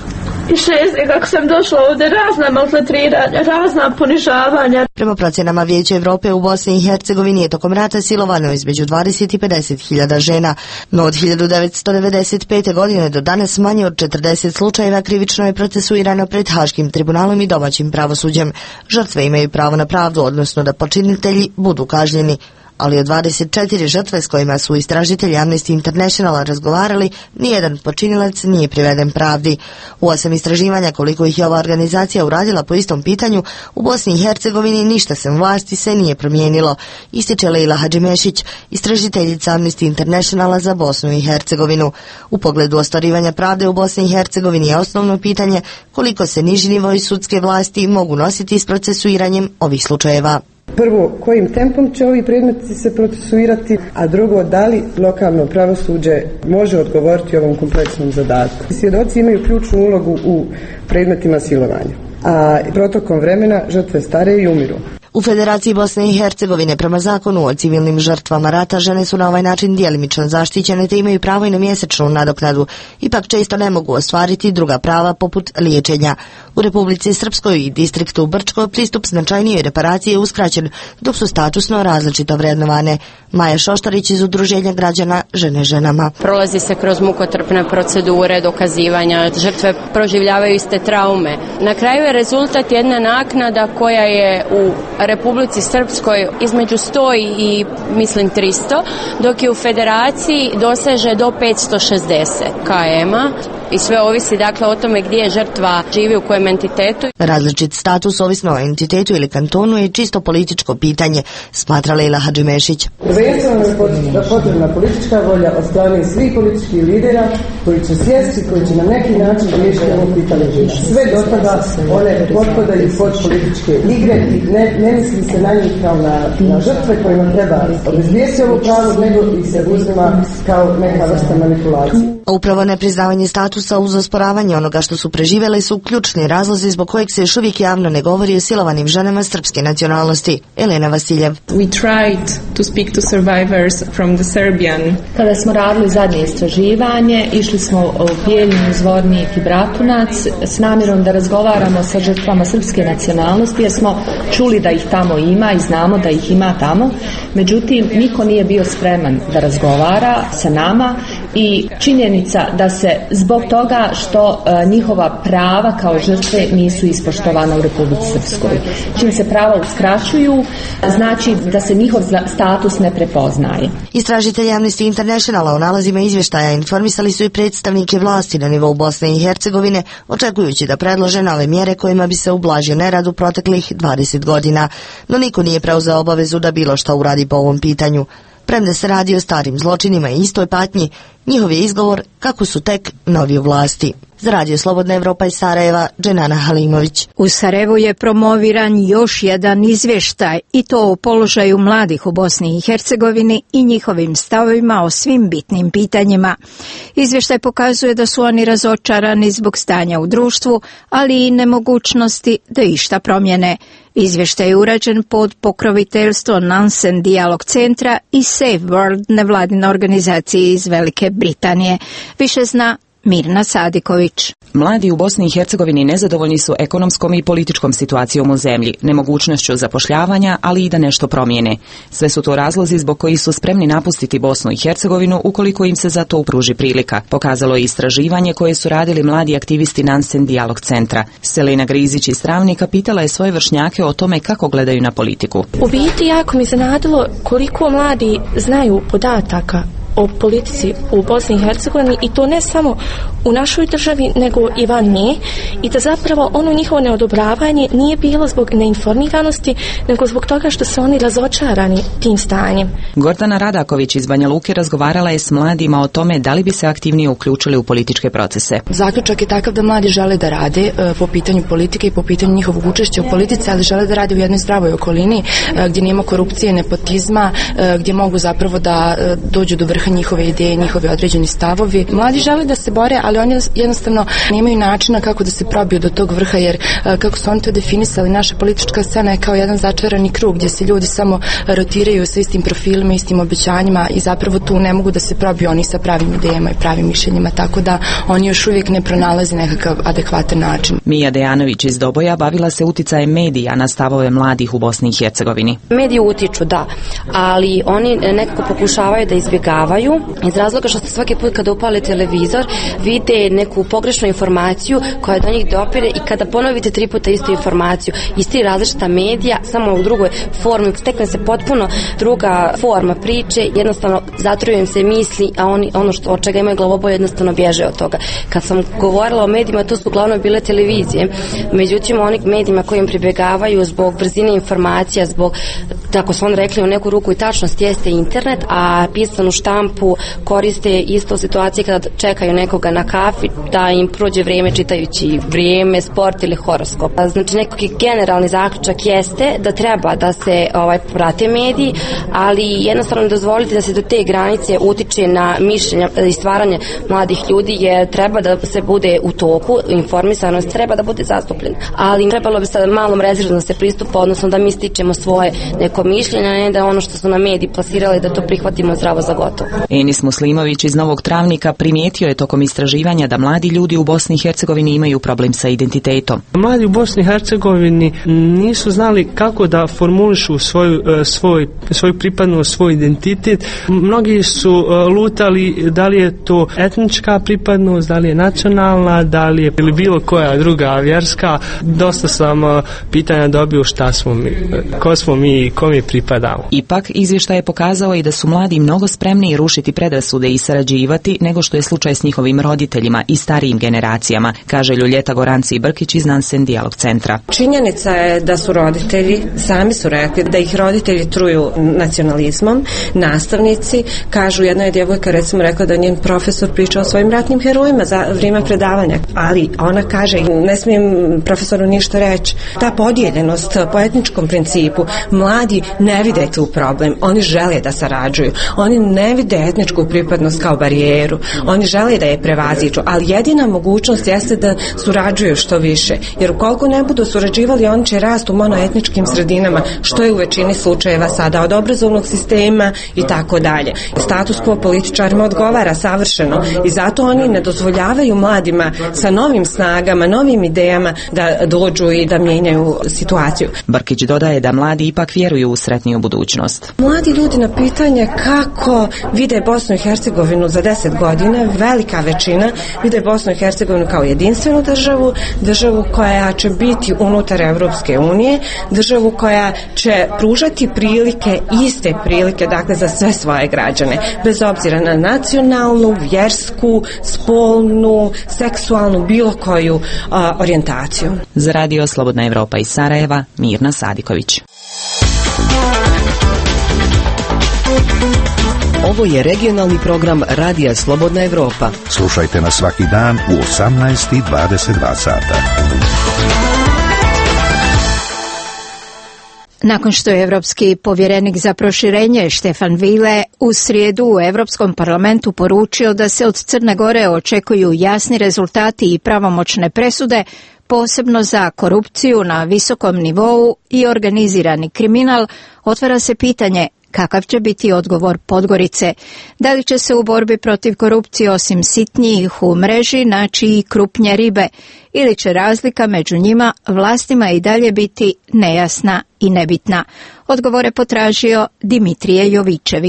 šest kako sam došla ovdje, razna maltretiranja, razna ponižavanja. Prema procjenama Vijeća Evrope u Bosni i Hercegovini je tokom rata silovano između dvadeset i pedeset hiljada žena, no od hiljadu devetsto devedeset pete. godine do danas manje od četrdeset slučajeva krivično je procesuirano pred Haškim tribunalom i domaćim pravosuđem. Žrtve imaju pravo na pravdu, odnosno da počinitelji budu kažnjeni. Ali od dvadeset četiri žrtve s kojima su istražitelji Amnesty Internationala razgovarali, nijedan počinilac nije priveden pravdi. U osam istraživanja koliko ih je ova organizacija uradila po istom pitanju, u Bosni i Hercegovini ništa sem vlasti se nije promijenilo, ističe Leila Hadžimešić, istražiteljica Amnesty Internationala za Bosnu i Hercegovinu. U pogledu ostvarivanja pravde u Bosni i Hercegovini je osnovno pitanje koliko se niži nivoi sudske vlasti mogu nositi s procesuiranjem ovih slučajeva. Prvo, kojim tempom će ovi predmeti se procesuirati, a drugo, da li lokalno pravosuđe može odgovoriti ovom kompleksnom zadatku. Svjedoci imaju ključnu ulogu u predmetima silovanja, a protokom vremena žrtve stare i umiru. U Federaciji Bosne i Hercegovine prema zakonu o civilnim žrtvama rata žene su na ovaj način djelimično zaštićene te imaju pravo i na mjesečnu nadoknadu. Ipak često ne mogu ostvariti druga prava poput liječenja. U Republici Srpskoj i distriktu Brčko pristup značajnijoj reparaciji je uskraćen, dok su statusno različito vrednovane. Maja Šoštarić iz Udruženja građana Žene ženama. Prolazi se kroz mukotrpne procedure dokazivanja, žrtve proživljavaju iste traume. Na kraju je rezultat jedna naknada koja je u Republici Srpskoj između sto i mislim tristo, dok je u Federaciji doseže do petsto šezdeset km-a i sve ovisi dakle o tome gdje je žrtva živi u kojem entitetu. Različit status ovisno o entitetu ili kantonu je čisto političko pitanje, smatra Leila Hadžimešić. Prvenstveno je potrebna politička volja od strane svih političkih lidera koji će sjesti, koji će na neki način riješiti ovo pitanje žena. Sve do tada one potpadaju pod političke igre i ne, ne misli se na njih kao na, na žrtve kojima treba obezbijesti ovo pravo, nego ih se uzima kao neka vrsta manipulacije. Upravo nepriznavanje statusa uz osporavanje onoga što su preživjele su ključni razlozi zbog kojeg se još uvijek javno ne govori o silovanim ženama srpske nacionalnosti. Elena Vasiljev. We tried to speak to survivors from the Serbian. Kada smo radili zadnje istraživanje, išli smo u Bijeljinu, Zvornik i Bratunac s namjerom da razgovaramo sa žrtvama srpske nacionalnosti, jer smo čuli da ih tamo ima i znamo da ih ima tamo. Međutim, niko nije bio spreman da razgovara sa nama i činjenica da se zbog toga što e, njihova prava kao žrtve nisu ispoštovana u Republici Srpskoj. Čim se prava uskraćuju, znači da se njihov status ne prepoznaje. Istražitelji Amnesty Internationala o nalazima izvještaja informisali su i predstavnike vlasti na nivou Bosne i Hercegovine, očekujući da predlože nove mjere kojima bi se ublažio nerad u proteklih dvadeset godina. No niko nije preuzeo obavezu da bilo što uradi po ovom pitanju. Premda se radi o starim zločinima i istoj patnji, njihov je izgovor kako su tek novi u vlasti. Za Radio Slobodna Evropa iz Sarajeva, Dženana Halimović. U Sarajevu je promoviran još jedan izvještaj i to o položaju mladih u Bosni i Hercegovini i njihovim stavovima o svim bitnim pitanjima. Izvještaj pokazuje da su oni razočarani zbog stanja u društvu, ali i nemogućnosti da išta promjene. Izvještaj je urađen pod pokroviteljstvo Nansen Dijalog centra i Safe World nevladine organizacije iz Velike Britanije. Više zna Mirna Sadiković. Mladi u Bosni i Hercegovini nezadovoljni su ekonomskom i političkom situacijom u zemlji, nemogućnošću zapošljavanja, ali i da nešto promijene. Sve su to razlozi zbog kojih su spremni napustiti Bosnu i Hercegovinu ukoliko im se za to upruži prilika. Pokazalo je istraživanje koje su radili mladi aktivisti Nansen Dijalog centra. Selena Grizić iz Travnika pitala je svoje vršnjake o tome kako gledaju na politiku. U biti jako mi zanadilo koliko mladi znaju podataka o politici u Bosni i Hercegovini i to ne samo u našoj državi nego i van nje i da zapravo ono njihovo neodobravanje nije bilo zbog neinformiranosti nego zbog toga što su oni razočarani tim stanjem. Gordana Radaković iz Banja Luke razgovarala je s mladima o tome da li bi se aktivnije uključili u političke procese. Zaključak je takav da mladi žele da rade po pitanju politike i po pitanju njihovog učešća u politici, ali žele da rade u jednoj zdravoj okolini gdje nema korupcije, nepotizma, gdje mogu zapravo da dođu do vrha njihove ideje, njihove određeni stavovi. Mladi žele da se bore, ali oni jednostavno nemaju načina kako da se probiju do tog vrha, jer kako su oni to definisali, naša politička scena je kao jedan začarani krug gdje se ljudi samo rotiraju sa istim profilima, istim obećanjima i zapravo tu ne mogu da se probiju oni sa pravim idejama i pravim mišljenjima, tako da oni još uvijek ne pronalaze nekakav adekvatan način. Mija Dejanović iz Doboja bavila se uticajem medija na stavove mladih u Bosni i Hercegovini. Mediji utiču, da, ali oni nekako pokušavaju da izbjegavaju iz razloga što se svaki put kada upale televizor vide neku pogrešnu informaciju koja do njih dopire i kada ponovite tri puta istu informaciju, isti različita medija, samo u drugoj formi, stekne se potpuno druga forma priče, jednostavno zatruju im se misli, a oni ono što od čega imaju glavobolje jednostavno bježe od toga. Kad sam govorila o medijima, to su uglavnom bile televizije, međutim oni medijima kojim pribjegavaju zbog brzine informacija, zbog, tako su on rekli, u neku ruku i tačnost jeste internet, a pisanu štampu koriste isto u situaciji kada čekaju nekoga na kafi da im prođe vrijeme čitajući Vrijeme, Sport ili horoskop. Znači neki generalni zaključak jeste da treba da se ovaj prate mediji, ali jednostavno ne dozvoliti da se do te granice utiče na mišljenja i stvaranje mladih ljudi, jer treba da se bude u toku, informisanost treba da bude zastupljena, ali trebalo bi sa malom rezervom se pristupa, odnosno da mi stičemo svoje neko mišljenje, ne da ono što su na mediji plasirali da to prihvatimo zdravo za gotovo. Enis Muslimović iz Novog Travnika primijetio je tokom istraživanja da mladi ljudi u Bosni i Hercegovini imaju problem sa identitetom. Mladi u Bosni i Hercegovini nisu znali kako da formulišu svoju, svoj, svoju pripadnost, svoj identitet. Mnogi su lutali da li je to etnička pripadnost, da li je nacionalna, da li je ili bilo koja druga vjerska. Dosta sam pitanja dobio šta smo mi, ko smo mi i kom je pripadamo. Ipak, izvještaj je pokazao i da su mladi mnogo spremniji rušiti predrasude i sarađivati nego što je slučaj s njihovim roditeljima i starijim generacijama, kaže Ljuljeta Goranci-Brkić iz Nansen Dijalog centra. Činjenica je da su roditelji, sami su rekli da ih roditelji truju nacionalizmom, nastavnici, kažu, jedna je djevojka recimo rekla da njen profesor priča o svojim ratnim herojima za vrijeme predavanja, ali ona kaže, ne smijem profesoru ništa reći. Ta podijeljenost po etničkom principu, mladi ne vide tu problem, oni žele da sarađuju, oni ne vide etničku pripadnost kao barijeru, oni žele da je prevaziđu, ali jedina mogućnost jeste da surađuju što više, jer ukoliko ne budu surađivali, oni će rast u monoetničkim sredinama, što je u većini slučajeva sada od obrazovnog sistema i tako dalje. Status quo političarima odgovara savršeno i zato oni ne dozvoljavaju mladima sa novim snagama, novim idejama da dođu i da mijenjaju situaciju. Brkić dodaje da mladi ipak vjeruju u sretniju budućnost. Mladi ljudi na pitanje kako vide Bosnu i Hercegovinu za deset godina, velika većina vide Bosnu i Hercegovinu kao jedinstvenu državu, državu koja će biti unutar Evropske unije, državu koja će pružati prilike, iste prilike, dakle za sve svoje građane, bez obzira na nacionalnu, vjersku, spolnu, seksualnu, bilo koju a, orijentaciju. Za radio Slobodna Evropa iz Sarajeva, Mirna Sadiković. Ovo je regionalni program Radija Slobodna Evropa. Slušajte nas svaki dan u osamnaest i dvadeset dva sata. Nakon što je Evropski povjerenik za proširenje Štefan Vile u srijedu u Europskom parlamentu poručio da se od Crne Gore očekuju jasni rezultati i pravomoćne presude, posebno za korupciju na visokom nivou i organizirani kriminal, otvara se pitanje kakav će biti odgovor Podgorice. Da li će se u borbi protiv korupcije osim sitnijih u mreži naći i krupnje ribe ili će razlika među njima vlastima i dalje biti nejasna i nebitna? Odgovore potražio Dimitrije Jovičević.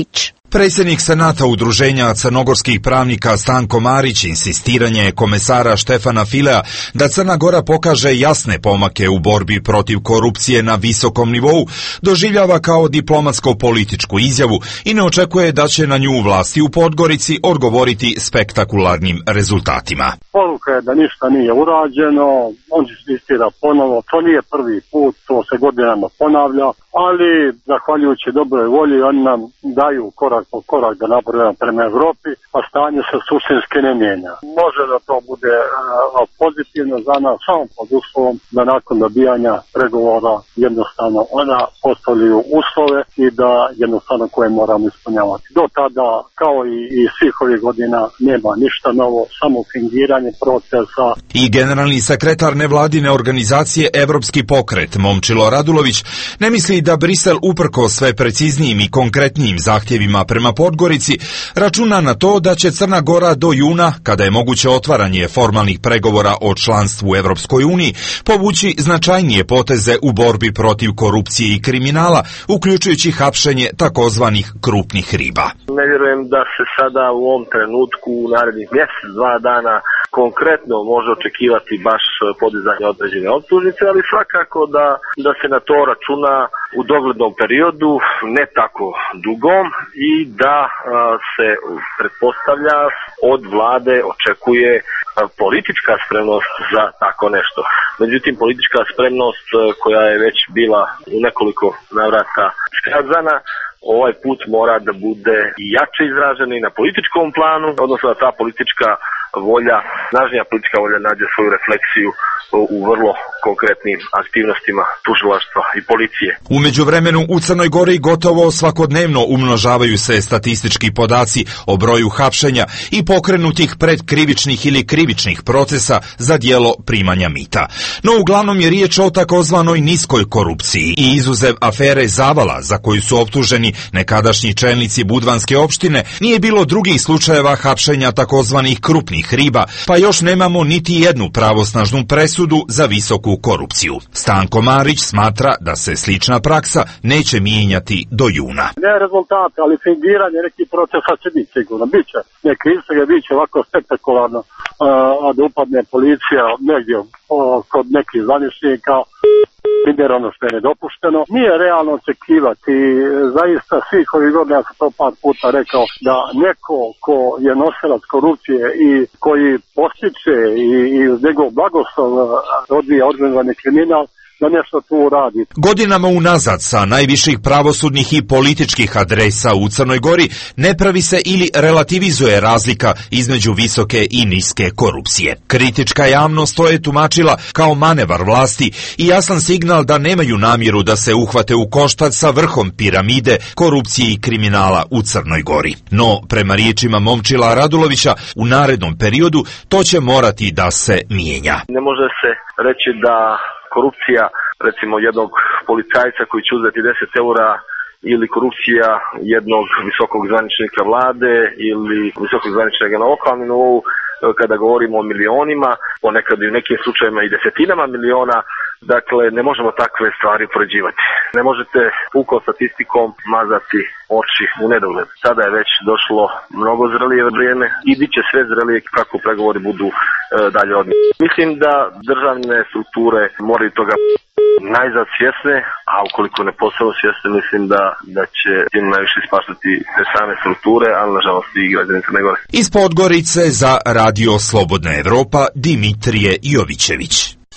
Predsjednik Senata Udruženja crnogorskih pravnika Stanko Marić insistiranje je komesara Štefana Filea da Crna Gora pokaže jasne pomake u borbi protiv korupcije na visokom nivou, doživljava kao diplomatsko-političku izjavu i ne očekuje da će na nju vlasti u Podgorici odgovoriti spektakularnim rezultatima. Poruka je da ništa nije urađeno, on insistira ponovo, to nije prvi put, to se godinama ponavlja, ali zahvaljujući dobroj volji oni nam daju korak po korak da napredujemo prema Evropi, a stanje se suštinski ne mijenja. Može da to bude uh, pozitivno za nas, samo pod uslovom da nakon dobijanja pregovora jednostavno ona postavljaju uslove i da jednostavno koje moramo ispunjavati. Do tada, kao i, i svih ovih godina, nema ništa novo, samo fingiranje procesa. I generalni sekretar nevladine organizacije Evropski pokret Momčilo Radulović ne misli da Brisel uprko sve preciznijim i konkretnijim zahtjevima prema Podgorici računa na to da će Crna Gora do juna, kada je moguće otvaranje formalnih pregovora o članstvu u Evropskoj uniji, povući značajnije poteze u borbi protiv korupcije i kriminala, uključujući hapšenje takozvanih krupnih riba. Ne vjerujem da se sada u ovom trenutku u narednih mjesec, dva dana konkretno može očekivati baš podizanje određene optužnice, ali svakako da, da se na to računa u doglednom periodu, ne tako dugom, i da a, se pretpostavlja od vlade očekuje a, politička spremnost za tako nešto. Međutim, politička spremnost a, koja je već bila u nekoliko navrata iskazana, ovaj put mora da bude i jače izražena i na političkom planu, odnosno da ta politička volja, snažnija politička volja nađe svoju refleksiju u vrlo konkretnim aktivnostima tužilaštva i policije. U međuvremenu u Crnoj Gori gotovo svakodnevno umnožavaju se statistički podaci o broju hapšenja i pokrenutih predkrivičnih ili krivičnih procesa za djelo primanja mita. No uglavnom je riječ o takozvanoj niskoj korupciji i izuzev afere Zavala, za koju su optuženi nekadašnji čelnici Budvanske opštine, nije bilo drugih slučajeva hapšenja takozvanih krupnih riba, pa još nemamo niti jednu pravosnažnu presudu za visoku korupciju. Stanko Marić smatra da se slična praksa neće mijenjati do juna. Ne rezultate, ali fingiranje nekih procesa će biti sigurno. Biće neke istrage, bit će ovako spektakularno, a da upadne policija negdje kod nekih zvaničnika, primjer ono što je nedopušteno. Nije realno očekivati, zaista svih ovih godina, ja sam to par puta rekao, da neko ko je nosilac korupcije i koji postiče i, i uz njegov blagoslov odvija organizovani kriminal, da nešto tu radi. Godinama unazad sa najviših pravosudnih i političkih adresa u Crnoj Gori ne pravi se ili relativizuje razlika između visoke i niske korupcije. Kritička javnost to je tumačila kao manevar vlasti i jasan signal da nemaju namjeru da se uhvate u koštac sa vrhom piramide korupcije i kriminala u Crnoj Gori. No, prema riječima Momčila Radulovića, u narednom periodu to će morati da se mijenja. Ne može se reći da korupcija, recimo jednog policajca koji će uzeti deset eura, ili korupcija jednog visokog zvaničnika vlade ili visokog zvaničnika na lokalnom nivou, kada govorimo o milionima, ponekad i u nekim slučajevima i desetinama miliona, dakle ne možemo takve stvari upoređivati. Ne možete pukom statistikom mazati oči u nedogled. Sada je već došlo mnogo zrelije vrijeme i bit će sve zrelije kako pregovori budu e, dalje odmah. Mislim da državne strukture moraju toga najzad svjesne, a ukoliko ne postanu svjesne, mislim da, da će tim najviše ispaštati te same strukture, ali nažalost i građani Crne Gore. Iz Podgorice za Radio Slobodna Evropa, Dimitrije Jovićević.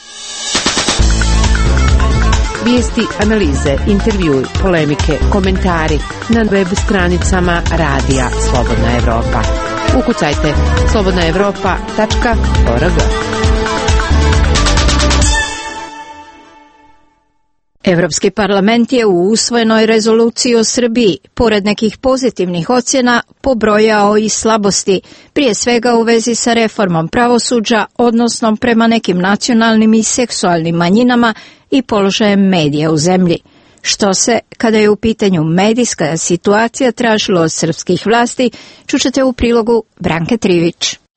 Vijesti, analize, intervjui, polemike, komentari na web stranicama Radija Slobodna Evropa. Ukucajte slobodna evropa tačka org. Evropski parlament je u usvojenoj rezoluciji o Srbiji, pored nekih pozitivnih ocjena, pobrojao i slabosti, prije svega u vezi sa reformom pravosuđa, odnosnom prema nekim nacionalnim i seksualnim manjinama i položajem medija u zemlji. Što se, kada je u pitanju medijska situacija, tražilo od srpskih vlasti, čućete u prilogu Branke Trivić.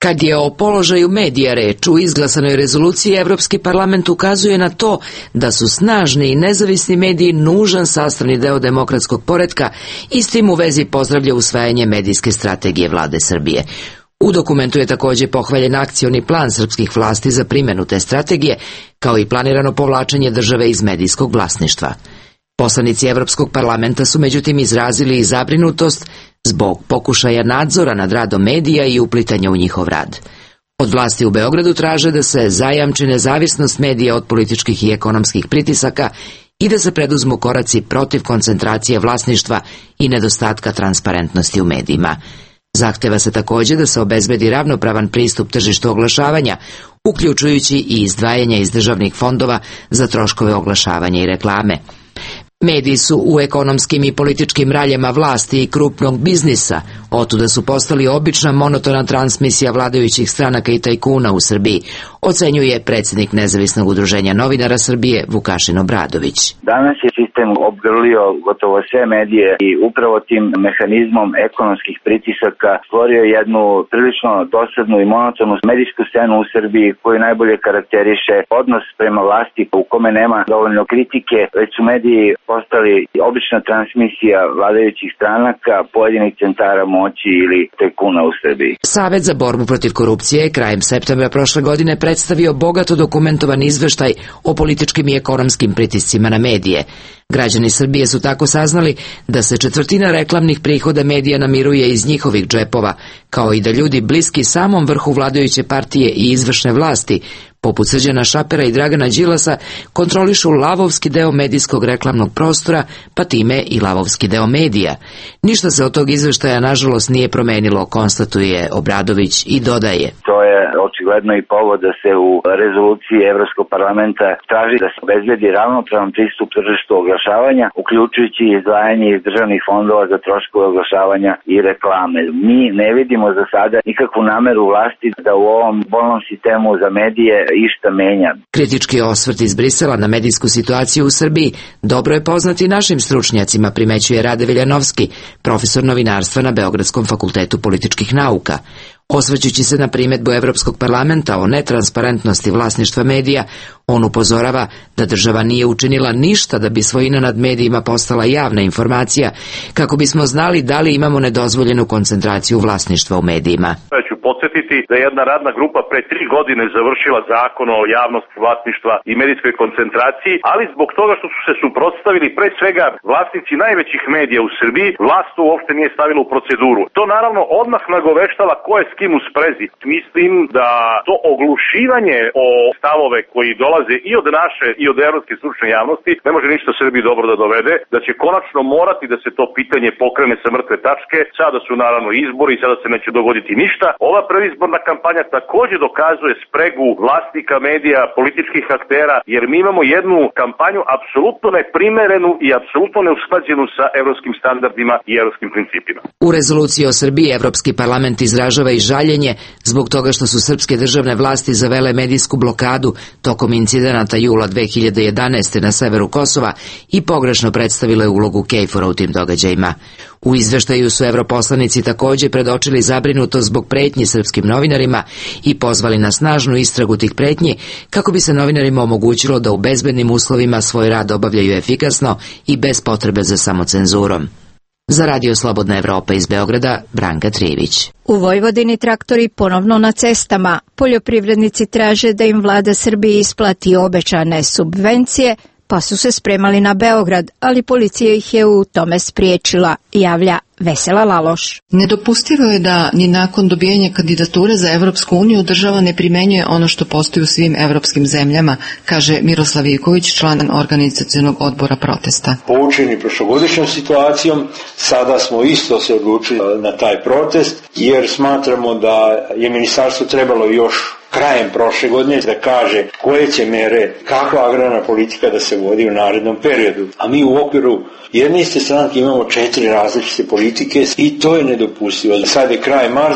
Kad je o položaju medija reč u izglasanoj rezoluciji, Evropski parlament ukazuje na to da su snažni i nezavisni mediji nužan sastavni deo demokratskog poretka i s tim u vezi pozdravlja usvajanje medijske strategije vlade Srbije. U dokumentu je također pohvaljen akcioni plan srpskih vlasti za primjenu te strategije, kao i planirano povlačenje države iz medijskog vlasništva. Poslanici Evropskog parlamenta su međutim izrazili i zabrinutost zbog pokušaja nadzora nad radom medija i uplitanja u njihov rad. Od vlasti u Beogradu traže da se zajamči nezavisnost medija od političkih i ekonomskih pritisaka i da se preduzmu koraci protiv koncentracije vlasništva i nedostatka transparentnosti u medijima. Zahteva se također da se obezbedi ravnopravan pristup tržištu oglašavanja, uključujući i izdvajanje iz državnih fondova za troškove oglašavanja i reklame. Mediji su u ekonomskim i političkim raljama vlasti i krupnog biznisa, otuda su postali obična monotona transmisija vladajućih stranaka i tajkuna u Srbiji, ocenjuje predsjednik Nezavisnog udruženja novinara Srbije Vukašin Obradović. Danas je sistem obgrlio gotovo sve medije i upravo tim mehanizmom ekonomskih pritisaka stvorio jednu prilično dosadnu i monotonu medijsku scenu u Srbiji koju najbolje karakteriše odnos prema vlasti u kome nema dovoljno kritike, već su mediji postali obična transmisija vladajućih stranaka, pojedinih centara moći ili tajkuna u Srbiji. Savet za borbu protiv korupcije je krajem septembra prošle godine predstavio bogato dokumentovan izveštaj o političkim i ekonomskim pritiscima na medije. Građani Srbije su tako saznali da se četvrtina reklamnih prihoda medija namiruje iz njihovih džepova, kao i da ljudi bliski samom vrhu vladajuće partije i izvršne vlasti, poput Srđana Šapera i Dragana Đilasa, kontrolišu lavovski deo medijskog reklamnog prostora, pa time i lavovski deo medija. Ništa se od tog izveštaja nažalost nije promenilo, konstatuje Obradović i dodaje. To je očigledno i povod da se u rezoluciji Evropskog parlamenta traži da se obezbedi ravnopravan pristup tržištu oglašavanja, uključujući izdvajanje iz državnih fondova za troškove oglašavanja i reklame. Mi ne vidimo za sada nikakvu nameru vlasti da u ovom bolnom sistemu za medije išta menja. Kritički osvrt iz Brisela na medijsku situaciju u Srbiji dobro je poznati našim stručnjacima, primećuje Rade Veljanovski, profesor novinarstva na Beogradskom fakultetu političkih nauka. Osvrćući se na primjedbu Evropskog parlamenta o netransparentnosti vlasništva medija, on upozorava da država nije učinila ništa da bi svojina nad medijima postala javna informacija, kako bismo znali da li imamo nedozvoljenu koncentraciju vlasništva u medijima. Ja ću podsjetiti da je jedna radna grupa pre tri godine završila zakon o javnosti vlasništva i medijskoj koncentraciji, ali zbog toga što su se suprotstavili pre svega vlasnici najvećih medija u Srbiji, vlast to uopšte nije stavila u proceduru. To naravno odmah nagoveštava ko je s kim u sprezi. Mislim da to oglušivanje o stavove koji dolaze i od naše i od evropske stručne javnosti ne može ništa Srbiji dobro da dovede, da će konačno morati da se to pitanje pokrene sa mrtve tačke. Sada su naravno izbori i sada se neće dogoditi ništa. Ova predizborna kampanja također dokazuje spregu vlasnika medija, političkih aktera, jer mi imamo jednu kampanju apsolutno neprimerenu i apsolutno neusklađenu sa evropskim standardima i evropskim principima. U rezoluciji o Srbiji Evropski parlament izražava i žaljenje zbog toga što su srpske državne vlasti zavele medijsku blokadu tokom incidenata jula dve hiljade jedanaeste. na severu Kosova i pogrešno predstavile ulogu Kejfora u tim događajima. U izveštaju su europoslanici također predočili zabrinutost zbog pretnji srpskim novinarima i pozvali na snažnu istragu tih pretnji kako bi se novinarima omogućilo da u bezbednim uslovima svoj rad obavljaju efikasno i bez potrebe za samocenzurom. Za Radio Slobodna Evropa iz Beograda, Branka Trivić. U Vojvodini traktori ponovno na cestama. Poljoprivrednici traže da im vlada Srbije isplati obećane subvencije, pa su se spremali na Beograd, ali policija ih je u tome spriječila, javlja Vesela Laloš. Nedopustivo je da ni nakon dobijanja kandidature za Evropsku uniju država ne primenjuje ono što postoji u svim evropskim zemljama, kaže Miroslav Ivković, član organizacionog odbora protesta. Poučeni prošlogodišnjom situacijom, sada smo isto se odlučili na taj protest, jer smatramo da je ministarstvo trebalo još krajem prošle godine da kaže koje će mere, kakva agrarna politika da se vodi u narednom periodu. A mi u okviru jedne iste stranke imamo četiri različite politike i to je nedopustivo. Sad je kraj marta,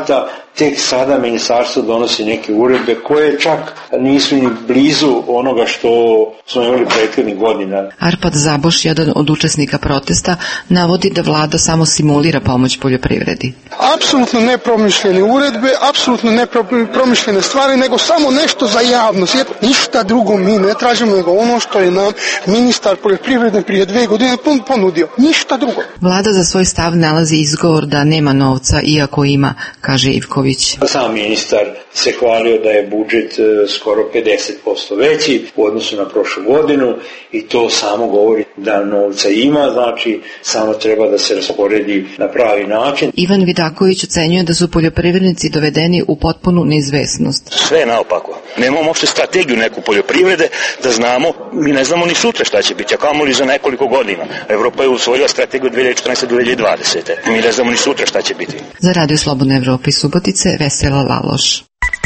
tek sada ministarstvo donosi neke uredbe koje čak nisu ni blizu onoga što smo imali prethodnih godina. Arpad Zaboš, jedan od učesnika protesta, navodi da vlada samo simulira pomoć poljoprivredi. Apsolutno nepromišljene uredbe, apsolutno nepromišljene stvari, nego samo nešto za javnost. Jer ništa drugo mi ne tražimo nego ono što je nam ministar poljoprivrede prije dve godine ponudio. Ništa drugo. Vlada za svoj stav nalazi izgovor da nema novca, iako ima, kaže Ivković. Sam ministar se hvalio da je budžet skoro pedeset posto veći u odnosu na prošlu godinu i to samo govori da novca ima, znači samo treba da se rasporedi na pravi način. Ivan Vidaković ocenjuje da su poljoprivrednici dovedeni u potpunu neizvesnost. Sve je naopako. Nemamo uopšte strategiju neku poljoprivrede da znamo, mi ne znamo ni sutra šta će biti, a kamoli za nekoliko godina. Evropa je usvojila strategiju dve hiljade četrnaeste do dve hiljade dvadesete. Mi ne znamo ni sutra šta će biti. Za Radio Slobodna Evropa iz Subotice, Vesela Laloš.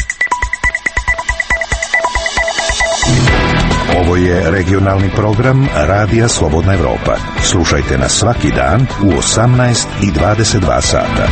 Ovo je regionalni program Radija Slobodna Evropa. Slušajte nas svaki dan u osamnaest i dvadeset dva sata.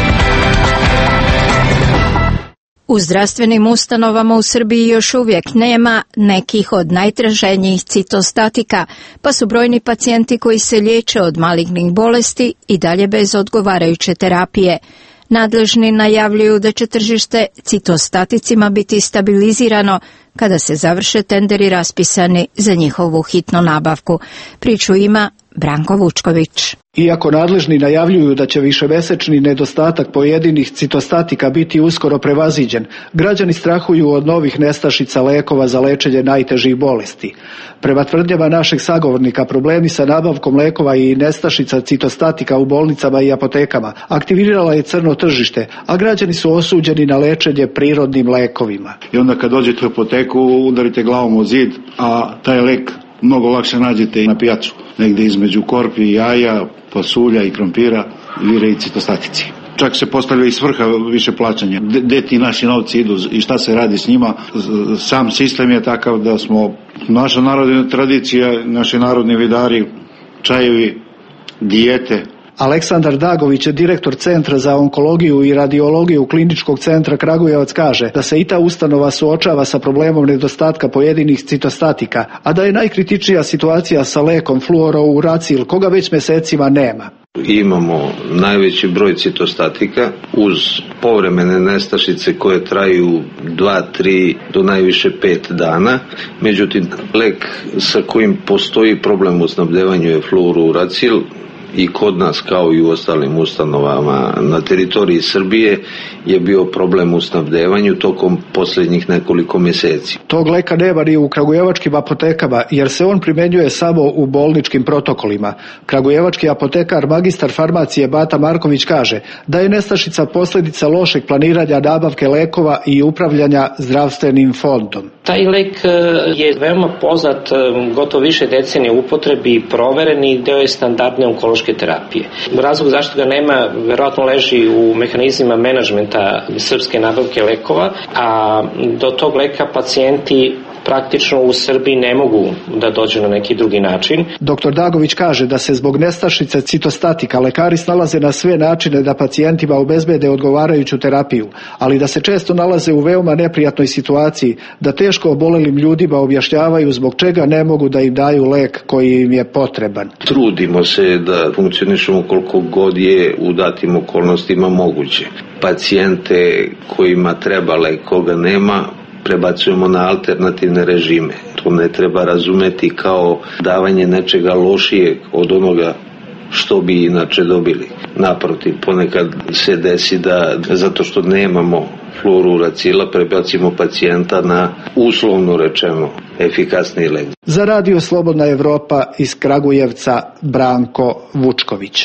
U zdravstvenim ustanovama u Srbiji još uvijek nema nekih od najtraženijih citostatika, pa su brojni pacijenti koji se liječe od malignih bolesti i dalje bez odgovarajuće terapije. Nadležni najavljuju da će tržište citostaticima biti stabilizirano kada se završe tenderi raspisani za njihovu hitnu nabavku. Priču ima Branko Vučković. Iako nadležni najavljuju da će višemesečni nedostatak pojedinih citostatika biti uskoro prevaziđen, građani strahuju od novih nestašica lekova za lečenje najtežih bolesti. Prema tvrdnjama našeg sagovornika, problemi sa nabavkom lekova i nestašica citostatika u bolnicama i apotekama aktivirala je crno tržište, a građani su osuđeni na lečenje prirodnim lekovima. I onda kad dođete u apoteku udarite glavom u zid, a taj lek mnogo lakše nađete i na pijacu, negdje između korpi i jaja, pasulja i krompira, vire i citostatici. Čak se postavlja i svrha više plaćanja. Gde ti naši novci idu i šta se radi s njima? Sam sistem je takav da smo, naša narodna tradicija, naši narodni vidari, čajevi, dijete. Aleksandar Dagović, direktor Centra za onkologiju i radiologiju Kliničkog centra Kragujevac, kaže da se i ta ustanova suočava sa problemom nedostatka pojedinih citostatika, a da je najkritičnija situacija sa lekom fluorouracil, koga već mjesecima nema. Imamo najveći broj citostatika uz povremene nestašice koje traju dva, tri do najviše pet dana. Međutim, lek sa kojim postoji problem u snabdevanju je fluorouracil. I kod nas kao i u ostalim ustanovama na teritoriji Srbije je bio problem u snabdevanju tokom posljednjih nekoliko mjeseci. Tog leka nema ni u kragujevačkim apotekama jer se on primjenjuje samo u bolničkim protokolima. Kragujevački apotekar magistar farmacije Bata Marković kaže da je nestašica posljedica lošeg planiranja nabavke lekova i upravljanja zdravstvenim fondom. Taj lek je veoma poznat, gotovo više decenije u upotrebi i proveren i deo je standardne onkološke terapije. Razlog zašto ga nema verovatno leži u mehanizmima menadžmenta srpske nabavke lekova, a do tog leka pacijenti praktično u Srbiji ne mogu da dođu na neki drugi način. Doktor Dagović kaže da se zbog nestašice citostatika lekari snalaze na sve načine da pacijentima obezbede odgovarajuću terapiju, ali da se često nalaze u veoma neprijatnoj situaciji, da teško obolelim ljudima objašnjavaju zbog čega ne mogu da im daju lek koji im je potreban. Trudimo se da funkcionišemo koliko god je u datim okolnostima moguće. Pacijente kojima treba lek, koga nema, prebacujemo na alternativne režime. To ne treba razumeti kao davanje nečega lošijeg od onoga što bi inače dobili. Naprotiv, ponekad se desi da zato što nemamo fluorouracila prebacimo pacijenta na uslovno rečeno efikasni lek. Za Radio Slobodna Evropa iz Kragujevca Branko Vučković.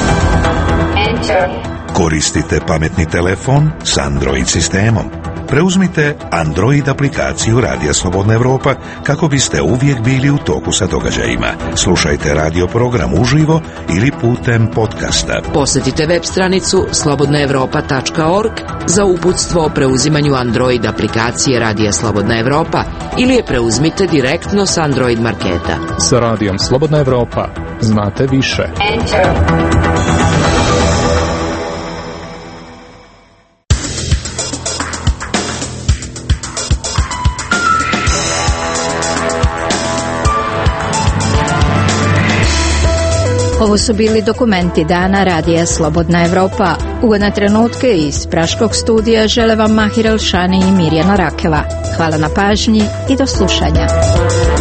Koristite pametni telefon s Android sistemom. Preuzmite Android aplikaciju Radija Slobodna Evropa kako biste uvijek bili u toku sa događajima. Slušajte radio program uživo ili putem podcasta. Posjetite web stranicu slobodna evropa tačka org za uputstvo o preuzimanju Android aplikacije Radija Slobodna Evropa ili je preuzmite direktno s Android marketa. Sa Radijom Slobodna Evropa znate više. Ovo su bili dokumenti dana Radija Slobodna Evropa. Ugodne trenutke iz Praškog studija žele vam Mahir Elšani i Mirjana Rakeva. Hvala na pažnji i do slušanja.